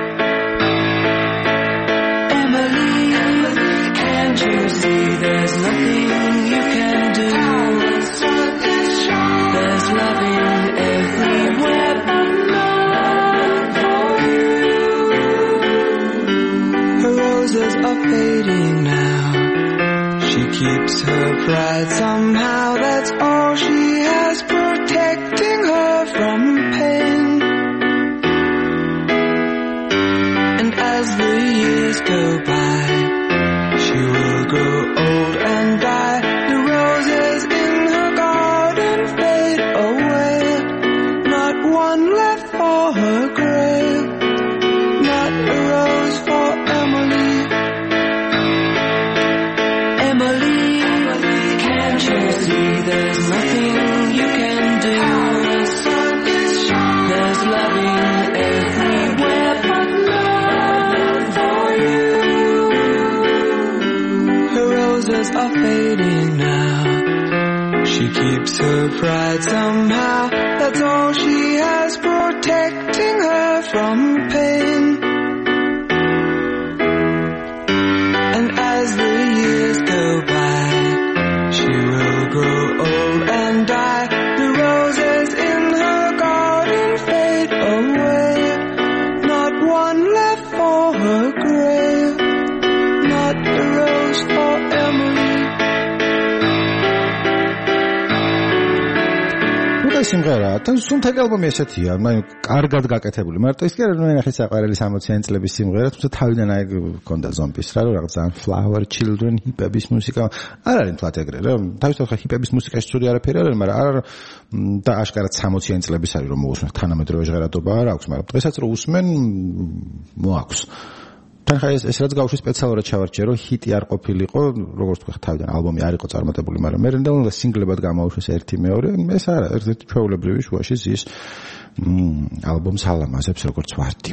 Emily, can't you see there's nothing you can do? There's loving everywhere but none for you. Are fading now. She keeps her pride somehow, that's all she has, protecting her from pain. And as the years go by, she will grow old and die. The roses in her garden fade away, not one left for her grave, not a rose for Emily. There's nothing you can do. There's loving everywhere but none for you. Her roses are fading now. She keeps her pride somehow, that's all she has, protecting her from pain. And as the years go by, she will grow old and die. The roses in her კაი სიმღერაა. თან სუნთელი ალბომი ესეთია, მაგრამ კარგად გაკეთებული. მარტო ის კი არა, ნუ ნახე საყვარელი 60-იანი წლების სიმღერა, თუმცა თავიდან აი გქონდა ზომბის რა, რაღაც ძალიან flower children ჰიპების მუსიკა. არ არის თვათ ეგრე რა. თავისთავად ჰიპების მუსიკაში ცუდი არაფერი არ არის, მაგრამ არ და აშკარად 60-იანი წლების არის რომ მოусმენ. თანამედროვე ჟღერადობა არ აქვს, მაგრამ დღესაც რომ უსმენ მოაქვს. თან ხა ეს რაც გავუშვი სპეციალურად ჩავარჩიე რომ ჰიტი არ ყოფილიყო, როგორც თქვა თავიდან ალბომი არ იყო წარმატებული, მაგრამ მე რენდა უნდა სინგლებად გამოვშვეს ერთი მეორე, ეს არა, ერთ-ერთი ჩვეულებრივი შუაში ზის ალბომს ალამაზებს როგორც ვარდი.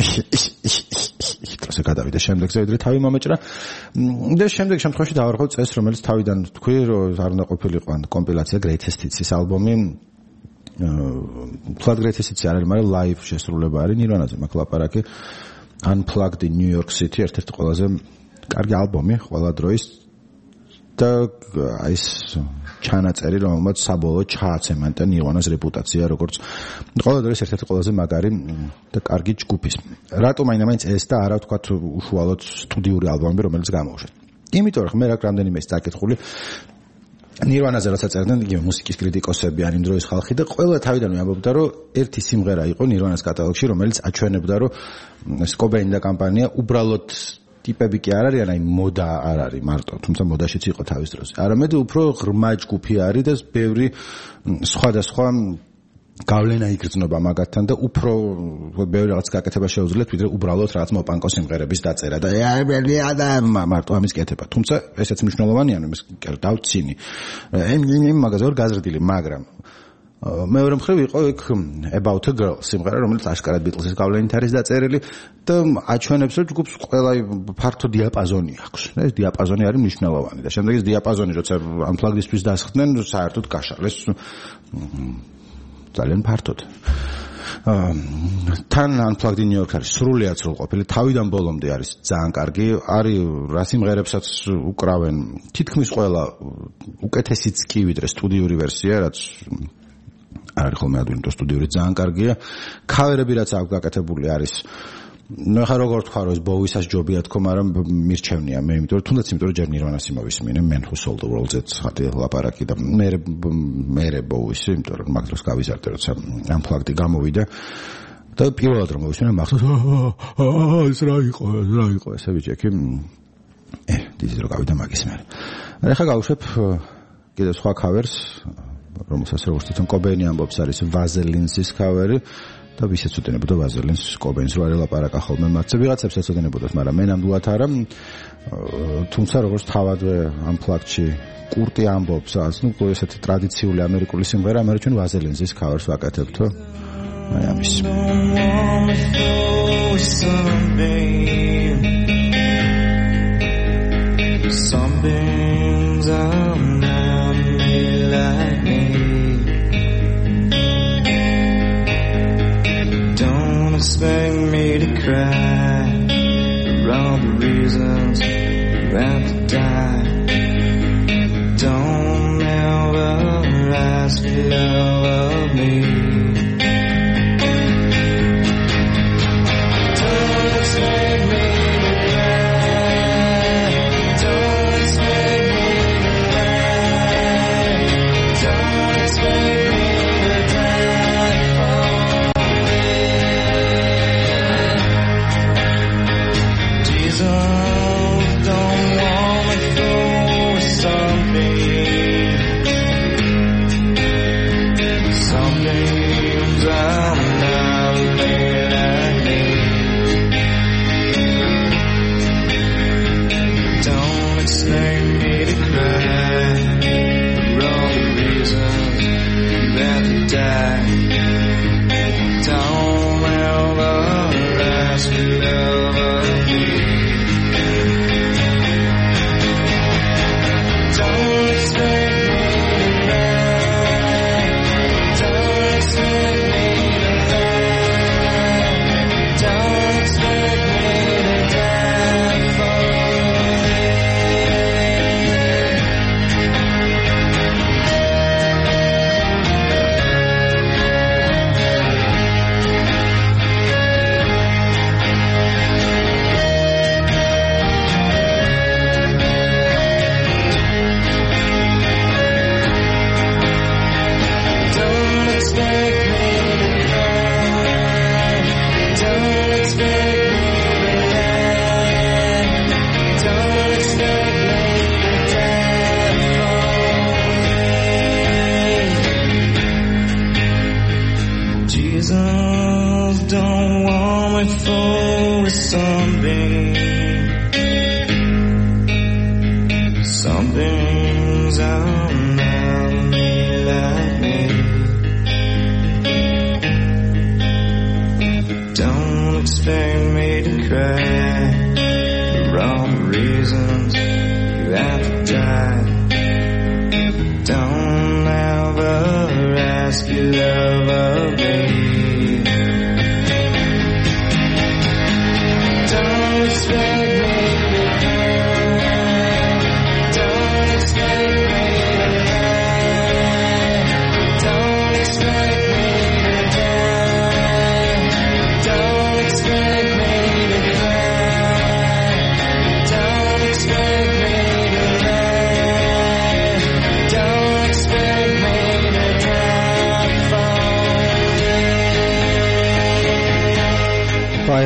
ისე გადავიდა შემდეგზე ვიდრე თავი მომეჭრა და შემდეგ შემთხვევაში დავარღო წესს რომელიც თავიდან თქვი რომ არ უნდა ყოფილიყო ან კომპილაცია Greatest Hits-ის ალბომი ფლად Greatest Hits არ არის მაგრამ live შესრულება არის ნირვანაზე მაქვს ლაპარაკი Unplugged in New York City ერთ-ერთი ყველაზე კარგი ალბომი ყველა დროის და აი ეს ჩანაწერი რომელმაც საბოლოოდ ჩააცემანტა ნირვანას რეპუტაცია როგორც ყველა დროის ერთ-ერთი ყველაზე მაგარი და კარგი ჯგუფის. რატომ მაინც ეს და არა ვთქვათ უშუალოდ სტუდიური ალბომი რომელიც გამოვშვეს. იმიტომ რომ მე რამდენიმე ის დაკითხული ნირვანაზე რასაც წერდნენ იგივე მუსიკის კრიტიკოსები ან იმ დროის ხალხი და ყველა თავიდანვე ამბობდა რომ ერთი სიმღერა იყო ნირვანას კატალოგში რომელიც აჩვენებდა რომ Cobain და კომპანია უბრალოდ ტიპები კი არ არიან, აი მოდა არ არის მარტო, თუმცა მოდაშიც იყო თავის დროს. არამედ უფრო ღრმა ჯგუფი არის და ბევრი სხვადასხვა გავლენა იგრძნობა მაგათთან და უფრო ბევრი რაღაც გაკეთება შეუძლიათ, ვიდრე უბრალოდ რაღაც მოპანკო სიმღერების დაწერა და მარტო ამის კეთება. თუმცა ესეც მნიშვნელოვანია, რომ ეს დავცინი. მაგაზე ვერ გაზრდილი, მაგრამ მეორე მხრივ იყო იქ About a Girl სიმღერა, რომელიც აშკარად Beatles-ის გავლენით არის დაწერილი და აჩვენებს, რომ ჯგუფს ყველა ფართო დიაპაზონი აქვს. ეს დიაპაზონი არის მნიშვნელოვანი და შემდეგ ეს დიაპაზონი, როცა Unplugged-ისთვის დასხდნენ, საერთოდ გაშალეს ძალიან ფართოდ. თან Unplugged in New York არის სრულიად სრულყოფილი, თავიდან ბოლომდე არის ძალიან კარგი, არის რა სიმღერებსაც უკრავენ, თითქმის ყველა უკეთესიც კი ვიდრე სტუდიური ვერსია, რაც არის ხოლმე ადვინტო სტუდიური ძალიან კარგია. ქავერები რაც აქვს გაკეთებული არის. ნუ ხა როგორ თქვა რომ ეს ბოუისას ჯობია თქო, მაგრამ მირჩევნია მე, იმიტომ რომ თუნდაც იმიტომ რომ ჯერ ნირვანას იმოვისმინე, Man Who Sold the World-ზე ხათი ლაპარაკი და მე ბოუისი, იმიტომ რომ მაგ დროს გავიზარდე, როცა Unplugged გამოვიდა და პირველად რომ მოვისმინე მახსოვს, ეს რა იყო ესე ვიჭექი. დიდი რო გავიდა მაგის მე. ახლა გავუშვებ კიდევ სხვა ქავერს, რომელსაც როგორც თვითონ Cobain ამბობს არის Vaseline-ის ქავერი და ვისაც უტენებოდა Vaseline-ს Cobain-ს რო არ ელაპარაკა ხოლმე მათზე ვიღაცებს ეცოდინებოდათ, მაგრამ მე ნამდვილად არა. თუმცა როგორც თავადვე Unplugged-ში კურტი ამბობს, ნუ ესეთი ტრადიციული ამერიკული სიმღერა, მაგრამ ჩვენ Vaseline-ის ქავერს ვაკეთებთო. აი ამის. Sunbeams are not made like me. Don't expect me to cry for all the reasons you have to die. Don't ever ask for love of me. Don't expect me to cry. Don't expect me to cry. Don't expect me to die for me. Jesus, don't want me for something. Something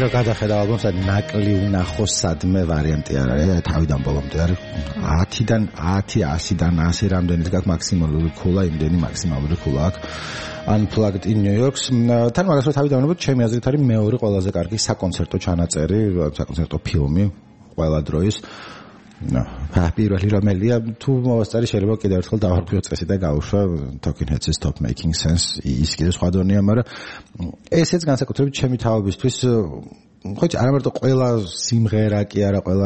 რო გადახედავ ალბომს, ნაკლი უნახო სადმე ვარიანტი არ არის, თავიდან ბოლომდე არის 10-დან 10, 100-დან 100 რამდენიც გაქვს მაქსიმალური ქულა, იმდენი მაქსიმალური ქულა აქვს. Unplugged in New York. თან მაგას რო თავიდან ვუყურებ, ჩემი აზრით არის მეორე ყველაზე კარგი საკონცერტო ჩანაწერი, საკონცერტო ფილმი ყველა დროის. პირველი რომელია თუ მოვასწარი შეიძლება კიდევ ერთხელ დავარქვიო წესი და გავუშვა Talking Heads Stop Making Sense ის კიდე სხვა დონეა, მაგრამ ესეც განსაკუთრებით ჩემი თავებისთვის ხო არა მარტო ყველა სიმღერა კი არა, ყველა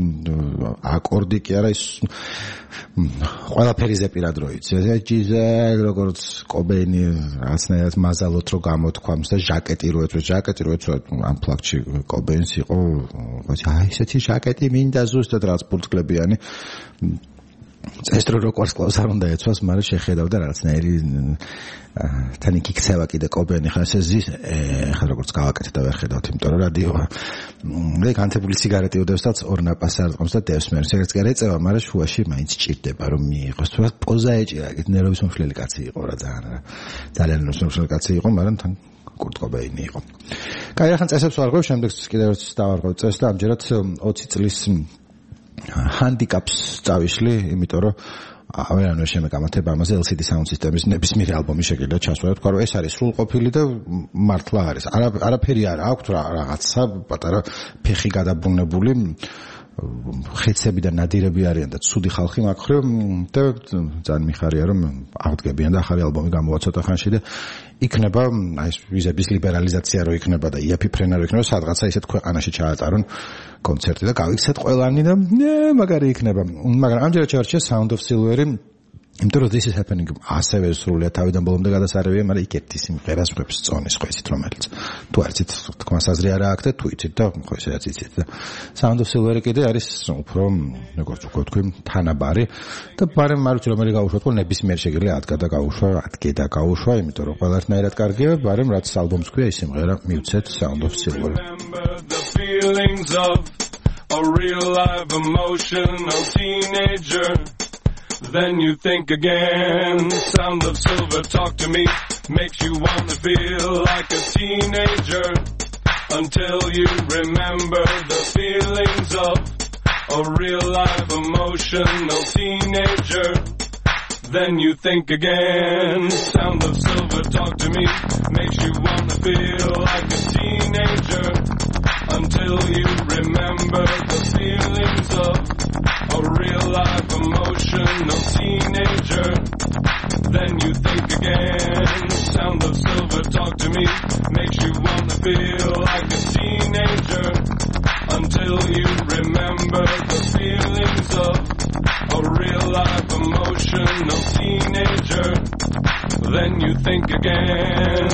აკორდი კი არა, ის ყველაფერი ზეპირა დროიც. ეჯიზე როგორც კობეინი რაღაცნაირად მაზალოთ რო გამოთქვამს და ჟაკეტი რო ეწვეთ Unplugged-ში კობეინს იყო, აი ესეთი ჟაკეტი მინდა ზუსტად რაც პულტკლებიანი. წესრო როგორც კლავს არ უნდა ეცვას, მაგრამ შეხედავდა რაღაცნაირი თან იქიქცევა კიდე კობენი ხან ესე ზის, ხან როგორც გავაკეთე და ვერ ხედავთ, იმიტომ რომ რადიოა. მე განთებული სიგარეტი უდევსაც ორ ნაპას არტყობს და დევს მე. სიგარეტს კი არ ეწევა, მაგრამ შუაში მაინც ჭირდება რომ მიიღოს. თუ რა პოზა ეჭირა, ეგ ნერვების მომშლელი კაცი იყო რა ძალიან ნერვების მომშლელი კაცი იყო, მაგრამ თან კურტ კობეინი იყო. კაი, ახლა წესებს ვარღვევ, შემდეგ კიდევ ერთ დავარღვევ წესს და ამჯერად 20 წლის handicap-ს წავიშლი, იმიტომ რომ ავერანო შემეკამათება ამაზე LCD sound system-ის ნებისმიერი ალბომი შეგიძლია ჩასვლა, თქვა რომ ეს არის სრულყოფილი და მართლა არის. არაფერი არ აქვს რაღაცა პატარა ფეხი გადაბრუნებული, ხეცები და ნადირები არიან და ცუდი ხალხი მაგხრივ და ძალიან მიხარია რომ აღდგებიან და ახალი ალბომი გამოვა ცოტა ხანში და იქნება აი ეს ვიზების ლიბერალიზაცია რო იქნება და იაფი ფრენა რო იქნება, სადღაცა ისეთ ქვეყანაში ჩაატარონ კონცერტი და გავიქცეთ ყველანი და მაგარი იქნება. მაგრამ ამჯერად შევარჩიე Sound of Silver-ი, იმიტომ რომ this is happening ასევე სრულიად თავიდან ბოლომდე გადასარევია, მაგრამ იქ ერთი სიმღერას ხვებს წონის ხო ისიც რომელიც თუ არ იცით თქვენს აზრი არა აქვს და თუ იცით და ხო ესეც იცით და Sound of Silver-ი კიდე არის უფრო როგორც უკვე თქვი თანაბარი და მაგრამ არ ვიცი რომელი გავუშვა, თქო ნებისმიერ შეგიძლია 10 და გავუშვა, 10 და გავუშვა, იმიტომ რომ ყველასნაირად კარგია, მაგრამ რაც ალბომს ქვია ის სიმღერა მივცეთ Sound of Silver. A real live emotional teenager. Then you think again. Sound of Silver, talk to me. Makes you want to feel like a teenager. Until you remember the feelings of a real live emotional teenager. Then you think again. Sound of Silver, talk to me. Makes you want to feel like a teenager. Until you remember the feelings of a real life emotional teenager. Then you think again. Sound of Silver, talk to me. Makes you want to feel like a teenager. Until you remember the feelings of a real life emotional teenager. Then you think again.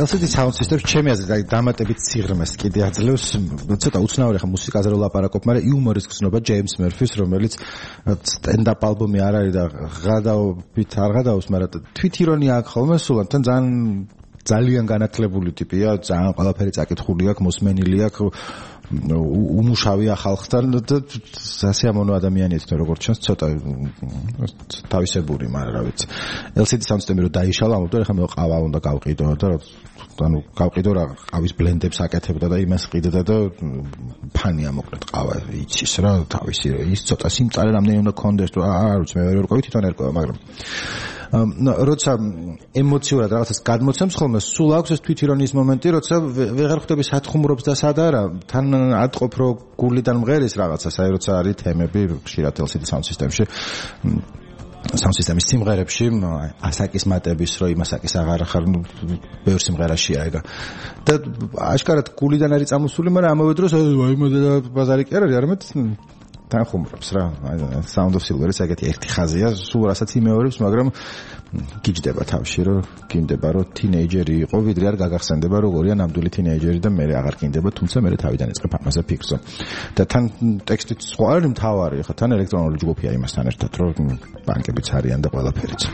LCD sound system-ს ჩემი აზრით დამატებით სიღრმეს კიდე აძლევს. ცოტა უცნაური ხა მუსიკაზე რო ლაპარაკობ, მაგრამ იუმორის გზნობა ჯეიმს მერფის, რომელიც stand-up ალბომი არ არის და ღადაობით არ ღადაობს, მაგრამ თვით ირონია აქვს ხოლმე სულან, თან ძალიან განათლებული ტიპია, ძალიან ყველაფერი წაკითხული აქვს, მოსმენილი აქვს, უმუშავია ხალხთან და სასიამოვნო ადამიანია თვითონ როგორც ჩანს, ცოტა თავისებური, მაგრამ რა ვიცი. LCD sound system-ი რო დაიშალა, ამიტომ ეხლა მე ყავა უნდა გავყიდო და ანუ გავყიდო რა, ყავის ბლენდებს აკეთებდა და იმას ყიდდა და ფანია მოკლედ ყავა იცის რა, თავისი ის ცოტა სიმწარე რამდენი უნდა კონდეს, არ ვიცი, მე ვერ ვერკვევი თვითონ ერკვევა, მაგრამ როცა ემოციურად რაღაცას გადმოცემს ხოლმე, სულ აქვს ეს თვითირონიის მომენტი, როცა ვეღარ ხვდები სად ხუმრობს და სად არა, თან ატყობ რომ გულიდან მღერის რაღაცას, აი როცა არის თემები ხშირად LCD sound system-ში, sound system-ის სიმღერებში, ასაკის მატების რო იმ ასაკის აღარ ხარ, ბევრ სიმღერაშია ეგა. და აშკარად გულიდან არის წამოსული, მაგრამ ამავე დროს აი მოდა ბაზარი კი არ არის, არამედ თან ხუმრობს რა. Sound of Silver-ის ეგეთი ერთი ხაზია, სულ რასაც იმეორებს, მაგრამ გიჯდება თავში, რომ გინდება, რომ თინეიჯერი იყო, ვიდრე არ გაგახსენდება, როგორია ნამდვილი თინეიჯერი და მე აღარ გინდება, თუმცა მე თავიდან იწყებ ამაზე ფიქრზე. და თან ტექსტიც სხვა არის მთავარი, ხა თან ელექტრონული ჯგუფია იმასთან ერთად, რომ ბანკებიც არიან და ყველაფერიც.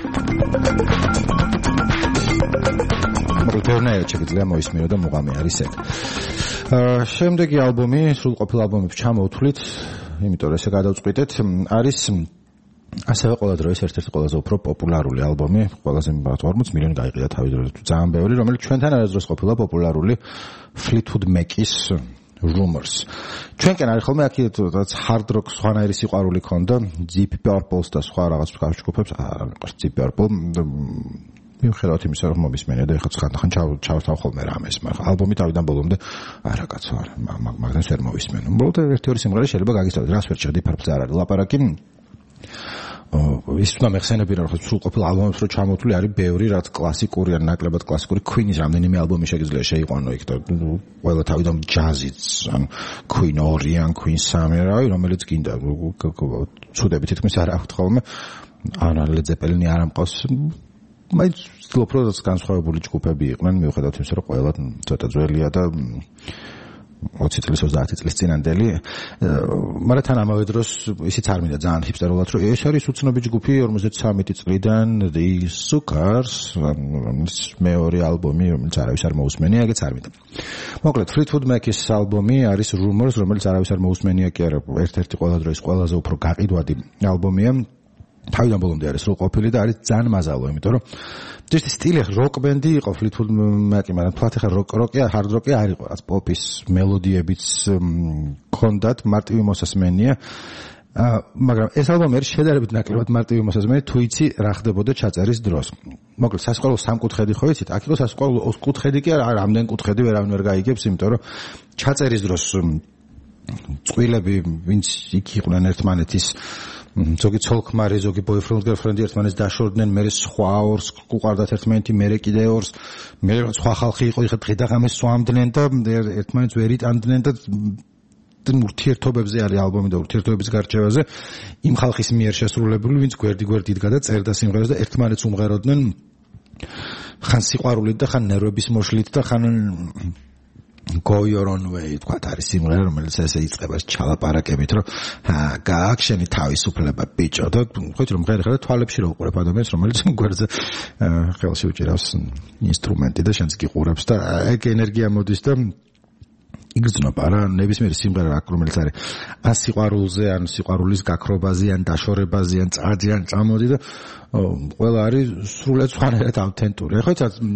მოგერნაია შეიძლება მოისმინო და მუღამი არის ეგ. შემდეგი ალბომი, სრულყოფილ ალბომებს ჩამოვთვლით, იმიტომ რომ ესე გადავწყვიტეთ, არის ასევე ყველა დროის ერთ-ერთი ყველაზე უფრო პოპულარული ალბომი, ყველაზე 40 მილიონი გაიყიდა თავის დროზე, ძალიან ბევრი, რომელიც ჩვენთან არასდროს ყოფილა პოპულარული Fleetwood Mac-ის Rumors. ჩვენკენ არის ხოლმე აქ hard rock სხვანაირი სიყვარული ქონდა, Deep Purple-ს და სხვა რაღაც ჯგუფებს, არ მიყვარს Deep Purple. მიუხედავად იმისა, რომ მომისმენია და ეხლა ხან ჩავთავ ხოლმე რამეს, მაგრამ ალბომი თავიდან ბოლომდე არა კაცო, არა, მაგდანს ვერ მოვისმენ. უბრალოდ ერთი-ორი სიმღერა შეიძლება გაგისწავლოთ, რას ვერ ჭირდი Purple-ზე არ არის ლაპარაკი. ის უნდა მეხსენებინა, რომ სრულყოფილ ალბომებს რო ჩამოვთვლი არის ბევრი, რაც კლასიკური ან ნაკლებად კლასიკური Queen-ის რამდენიმე ალბომი შეგიძლია შეიყვანო იქ და ყველა თავიდან ჯაზიც, ან Queen 2 ან Queen 3, რომელიც გინდა, ცუდები თითქმის არ აქვთ ხოლმე, ან Led Zeppelin არ ამყავს. მაინც ვცდილობ რომ განსხვავებული ჯგუფები იყვნენ, მიუხედავად იმისა, რომ ყველა ცოტა ძველია და 20 წლის 30 წლის წინანდელი, მაგრამ თან ამავე დროს ისიც არ მინდა ძალიან ჰიპსტერულად, რომ ეს არის უცნობი ჯგუფი 53 წლიდან, The Suckers, მეორე ალბომი, რომელიც არავის არ მოусმენია, ეგეც არ მინდა. მოკლედ, Fleetwood Mac-ის ალბომი არის Rumors, რომელიც არავის არ მოусმენია კი არა, ერთ-ერთი ყველა დროის ყველაზე უფრო გაყიდვადი ალბომია. თავიდან ბოლომდე არის სრულყოფილი და არის ძალიან მაზალო, იმიტომ რომ ძირითადად სტილი როკ ბენდი იყო Fleetwood Mac-ი, მაგრამ თქვათ ახლა როკი, hard rock-ი არ იყო, რაც პოპის მელოდიებიც ქონდათ, მარტივი მოსასმენია. მაგრამ ეს ალბომი არის შედარებით ნაკლებად მარტივი მოსასმენი, თუ იცი რა ხდებოდა ჩაწერის დროს. მოკლედ, სასიყვარულო სამკუთხედი ხო იცით? აქ იყო სასიყვარულო 20 კუთხედი კი არა, რამდენ კუთხედი ვერავინ ვერ გაიგებს, იმიტომ რომ ჩაწერის დროს წვილები, ვინც იქ იყვნენ ერთმანეთის ზოგი ცოლ-ქმარი, ზოგი boyfriend girlfriend ერთმანეთს დაშორდნენ, მე სხვა ორს უყარდათ ერთმანეთი, მე კიდე ორს, მე სხვა ხალხი იყო, ეხლა დღე და ღამე სვამდნენ და ერთმანეთს ვერ იტანდნენ და ურთიერთობებზე არის ალბომი და ურთიერთობების გარჩევაზე იმ ხალხის მიერ შესრულებული, ვინც გვერდი-გვერდი იდგა და წერდა სიმღერას და ერთმანეთს უმღეროდნენ ხან სიყვარულით და ხან ნერვების მოშლით და ხან Go your own way, თქვათ არის სიმღერა, რომელიც ესე იწყება ჩალაპარაკებით, რომ გააქვს შენი თავისუფლება ბიჭო და ხვით რომ ღერხა და თვალებში რო უყურებ ადამიანს, რომელიც გვერდზე ხელში უჭირავს ინსტრუმენტი და შენს გიყურებს და ეგ ენერგია მოდის და იგრძნობა რა, ნებისმიერი სიმღერა, რომელიც არის ან სიყვარულზე, ან სიყვარულის გაქრობაზე, ან დაშორებაზე, ან წადი, ან წამოდი და ყველა არის სრულად სხვანაირად ავთენტური. ეხლა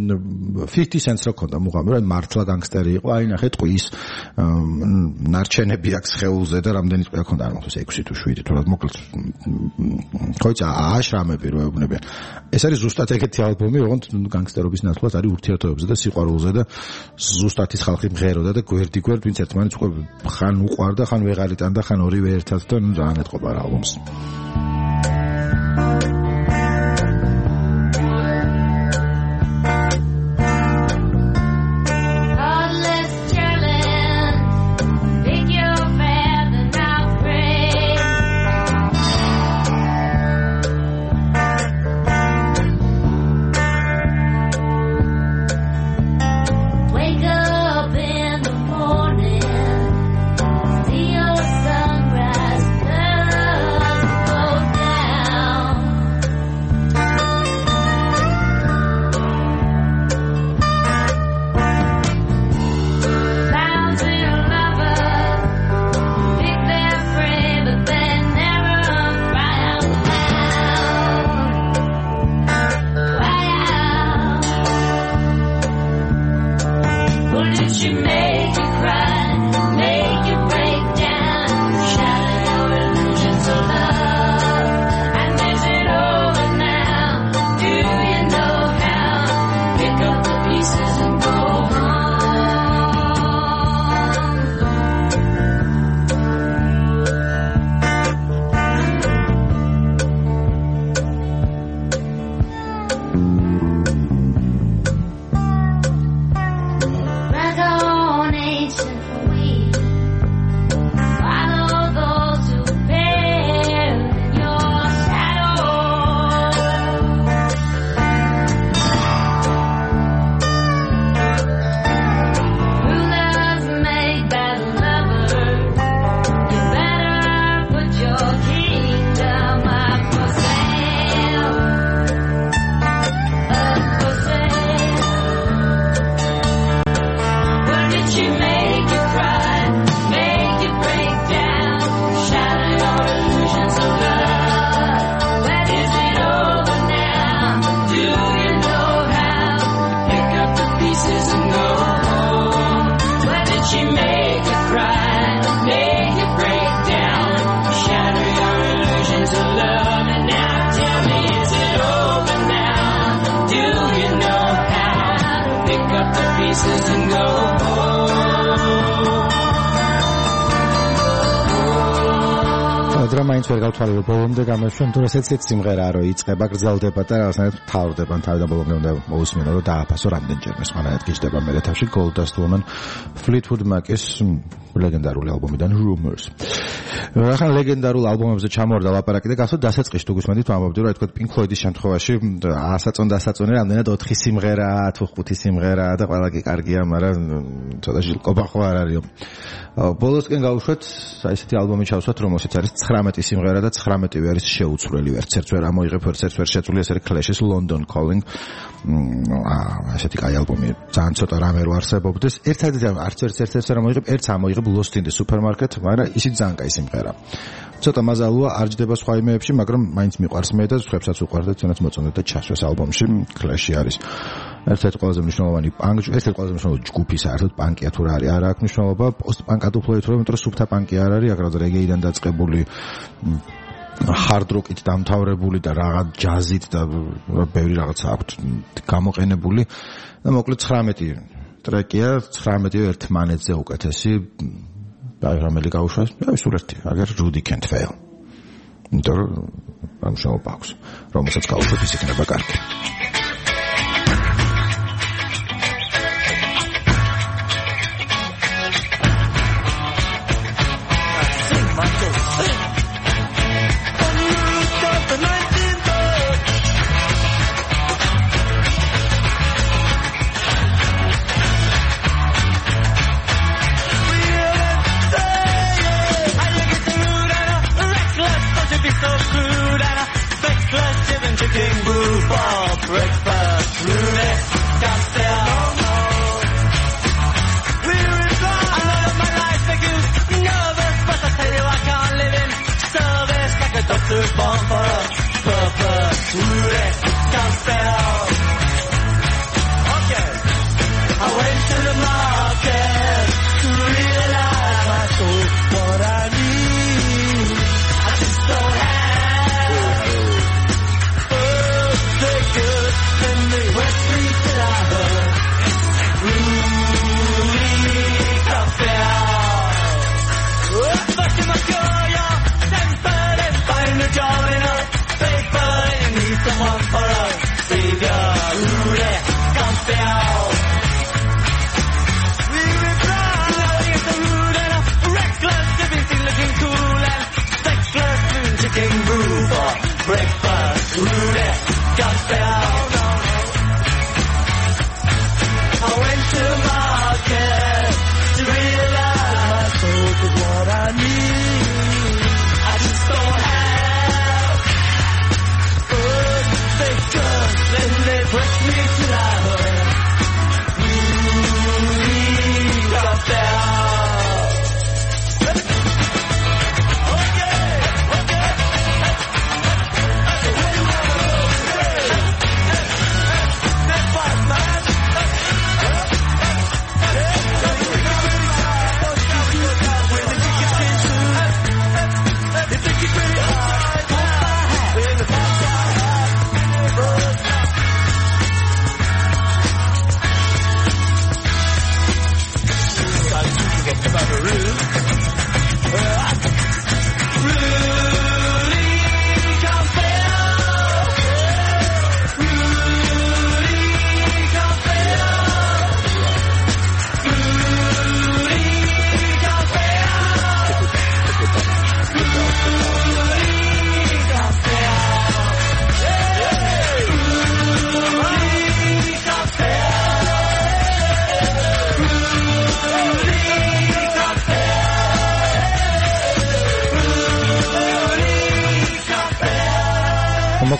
50 Cent-ს რო ქონდა მუღამი, რომ მართლა განგსტერი იყო, აი ნახე ტყვის ნარჩენები აქვს ხეულზე და რამდენი ტყვია ქონდა, არ მახსოვს 6 თუ 7, თორემ მოკლედ ხოიცა აშრამები რო ეუბნებიან. ეს არის ზუსტად ეგეთი ალბომი, როგორც განგსტერობის ნაცვლად არის ურთიერთობებზე და სიყვარულზე და ზუსტად ის ხალხი მღეროდა და გვერდი-გვერდ ვინც ერთმანეთს ხან უყვარდა, ხან ვეღარ იტანდა, ხან ორივე ერთად და ძალიან ეთყობა რა ალბომს. დრამაინც ვერ გავთვალე ბოლომდე გამეშვენ თუ ესეც სიმღერაა რომ იწყება გრძელდება და რაღაცნაირად თავდება თავიდან ბოლომდე უნდა მოусმინო რომ დააფასო რამდენჯერმე სხვანაირად გიждდება მე თავში Gold Dust Woman Fleetwood Mac-ის ლეგენდარული ალბომიდან Rumors. ახლა ლეგენდარულ ალბომებზე ჩამოვარდა ლაპარაკი და გასულ დასაწყისში თუ გისმენთ ვამბობდი რომ თქო Pink Floyd-ის შემთხვევაში ასაწონდა რამდენად 4 სიმღერაა თუ 5 სიმღერაა და ყველა კი კარგია მაგრამ ცოტა ჟილკობა ხო არ არისო. ბოლოსკენ გავუშვათ ესეთი ალბომი ჩავსვათ რომელშიც არის 19 სიმღერა და 19-ვე არის შეუცვლელი ვერც ერთ ვერ ამოიღებ ვერც ერთ ვერ შეცვლი ეს არის Clash-ის London Calling. ესეთი კაი ალბომი ძალიან ცოტა რამე რო არსებობდეს ერთადერთი არც ერთ ვერ ამოიღებ ერთს ამოიღებ Lost in the Supermarket მაგრამ ისიც ძალიან კაი სიმღერა. ცოტა მაზალუა არ ჯდება სხვა იმეებში მაგრამ მაინც მიყვარს მე და სხვებსაც უყვარდეთ თუნდაც მოწონდეთ და ჩასვეს ალბომში Clash-ი არის ერთ-ერთი ყველაზე მნიშვნელოვანი პანკ ერთ-ერთი ყველაზე მნიშვნელოვანი ჯგუფი საერთოდ პანკია თუ რა არის არა აქვს მნიშვნელობა პოსტ-პანკად უფლებთ რომ მეტყვი სუფთა პანკი არ არის აგრეთვე რეგეიდან დაწყებული hard rock-ით დამთავრებული და რაღაც ჯაზით და ბევრი რაღაცა აქვს გამოყენებული და მოკლედ 19 ტრეკია 19 ერთმანეთზე უკეთესი და რომელი გავუშვას სულ ერთი აგერ Rudy Can't Fail იმიტომ რომ ამ შოუ აქვს რომელსაც გავუშვათ ის იქნება კარგი. King Boo Ball,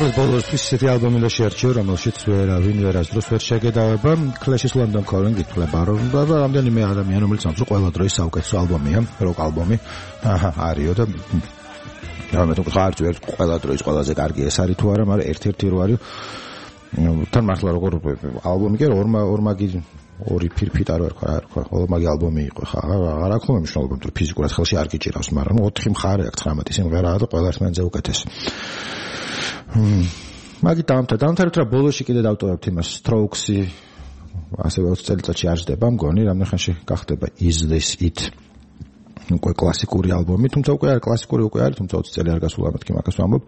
სიცოცხლის ბოლოსთვის ისეთი ალბომი და შეარჩიო, რომელშიც ვერავინ ვერასდროს ვერ შეგედავება. Clash-ის London Calling ითვლება, რომ რამდენიმე ადამიანი, რომელიც ამბობს, რომ ყველა დროის საუკეთესო ალბომია, როკ ალბომი. არისო და რამე თუ ხარჯ ვერ ყველა დროის ყველაზე კარგი ეს არის თუ არა, მაგრამ ერთ-ერთი რო არის. თან მართლა როგორ ალბომი კი ორმაგი ორი ფირფიტა რო ერქვა, ორმაგი ალბომი იყო ხა. არ აქვს მნიშვნელობა, რომ ფიზიკურად ხელში არ გიჭირავს, მაგრამ 4 მხარე აქვს 19 სიმღერაა და ყველა ერთმანეთზე უკეთესი. მაგით დამთავრეთ რა ბოლოში კიდე დავტოვებთ იმას Strokes-ი ასევე 20 წელიწადში არ ჯდება მგონი რამდენ ხანში გახდება Is This It უკვე კლასიკური ალბომი თუმცა უკვე არ კლასიკური უკვე არის თუმცა 20 წელი არ გასულა მეთქი მაგას ვამბობ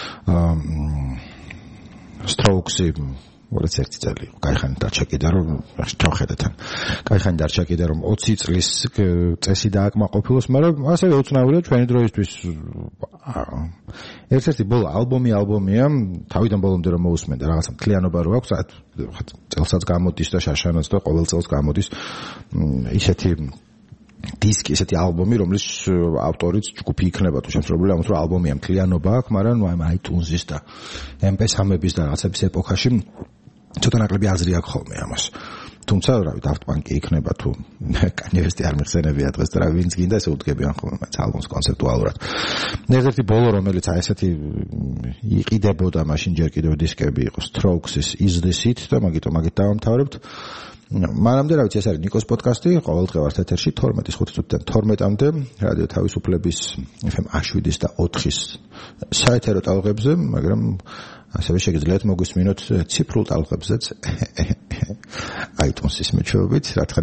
Strokes-ი როგორც ერთი წელი იყო кайხანი დარჩა კიდე რომ ჩავხედეთ кайხანი დარჩა კიდე რომ 20 წლის წესი დააკმაყოფილოს მაგრამ ასევე უცნაურია ჩვენი დროისთვის ერთ-ერთი ბოლო ალბომია თავიდან ბოლომდე რომ მოусმენ და რაღაცა მთლიანობა რო აქვს წელსაც გამოდის და შაშანაც და ყოველ წელს გამოდის ისეთი დისკი ესეთი ალბომი რომლის ავტორიც ჯგუფი იქნება თუ შემსრულებელი ამას რომ ალბომია მთლიანობა აქვს მაგრამ აი iTunes-ის და MP3-ების და რაღაცების ეპოქაში ცოტა ნაკლები აზრი აქვს ხოლმე ამას თუმცა რავი Daft Punk-ი იქნება თუ Kanye West-ი არ მიხსენებია დღეს და რა ვინც გინდა ესე უდგებიან ხოლმე მათ ალბომს კონცეპტუალურად ერთ-ერთი ბოლო რომელიც აი ესეთი იყიდებოდა მაშინ ჯერ კიდევ დისკები იყო Strokes-ის Is This It და მაგით დავამთავრებთ მანამდე რა ვიცი ეს არის ნიკოს პოდკასტი ყოველდღე ვართ ეთერში 12-ის 5 წუთიდან 12-მდე რადიო თავისუფლების FM 7-ის და 4-ის საეთერო ტალღებზე მაგრამ ასევე შეგიძლიათ მოგვისმინოთ ციფრულ ტალღებზეც iTunes-ის მეშვეობით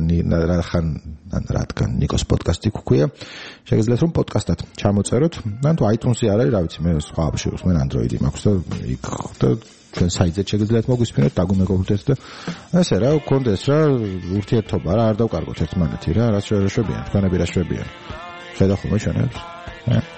რადგან ნიკოს პოდკასტი გქვია შეგიძლიათ რომ პოდკასტად ჩამოწეროთ ან თუ iTunes-ი არ არის რა ვიცი მე სხვა აფშიროს მე Android-ი მაქვს და იქ და ჩვენ საიტზე შეგიძლიათ მოგვისმინოთ დაგუმეგობრდეთ და ესე რა გქონდეს რა ურთიერთობა რა არ დავკარგოთ ერთმანეთი რა რაც შეშვებიან თქვენები რა შვებიან ხედავ ხოლმე ჩვენებს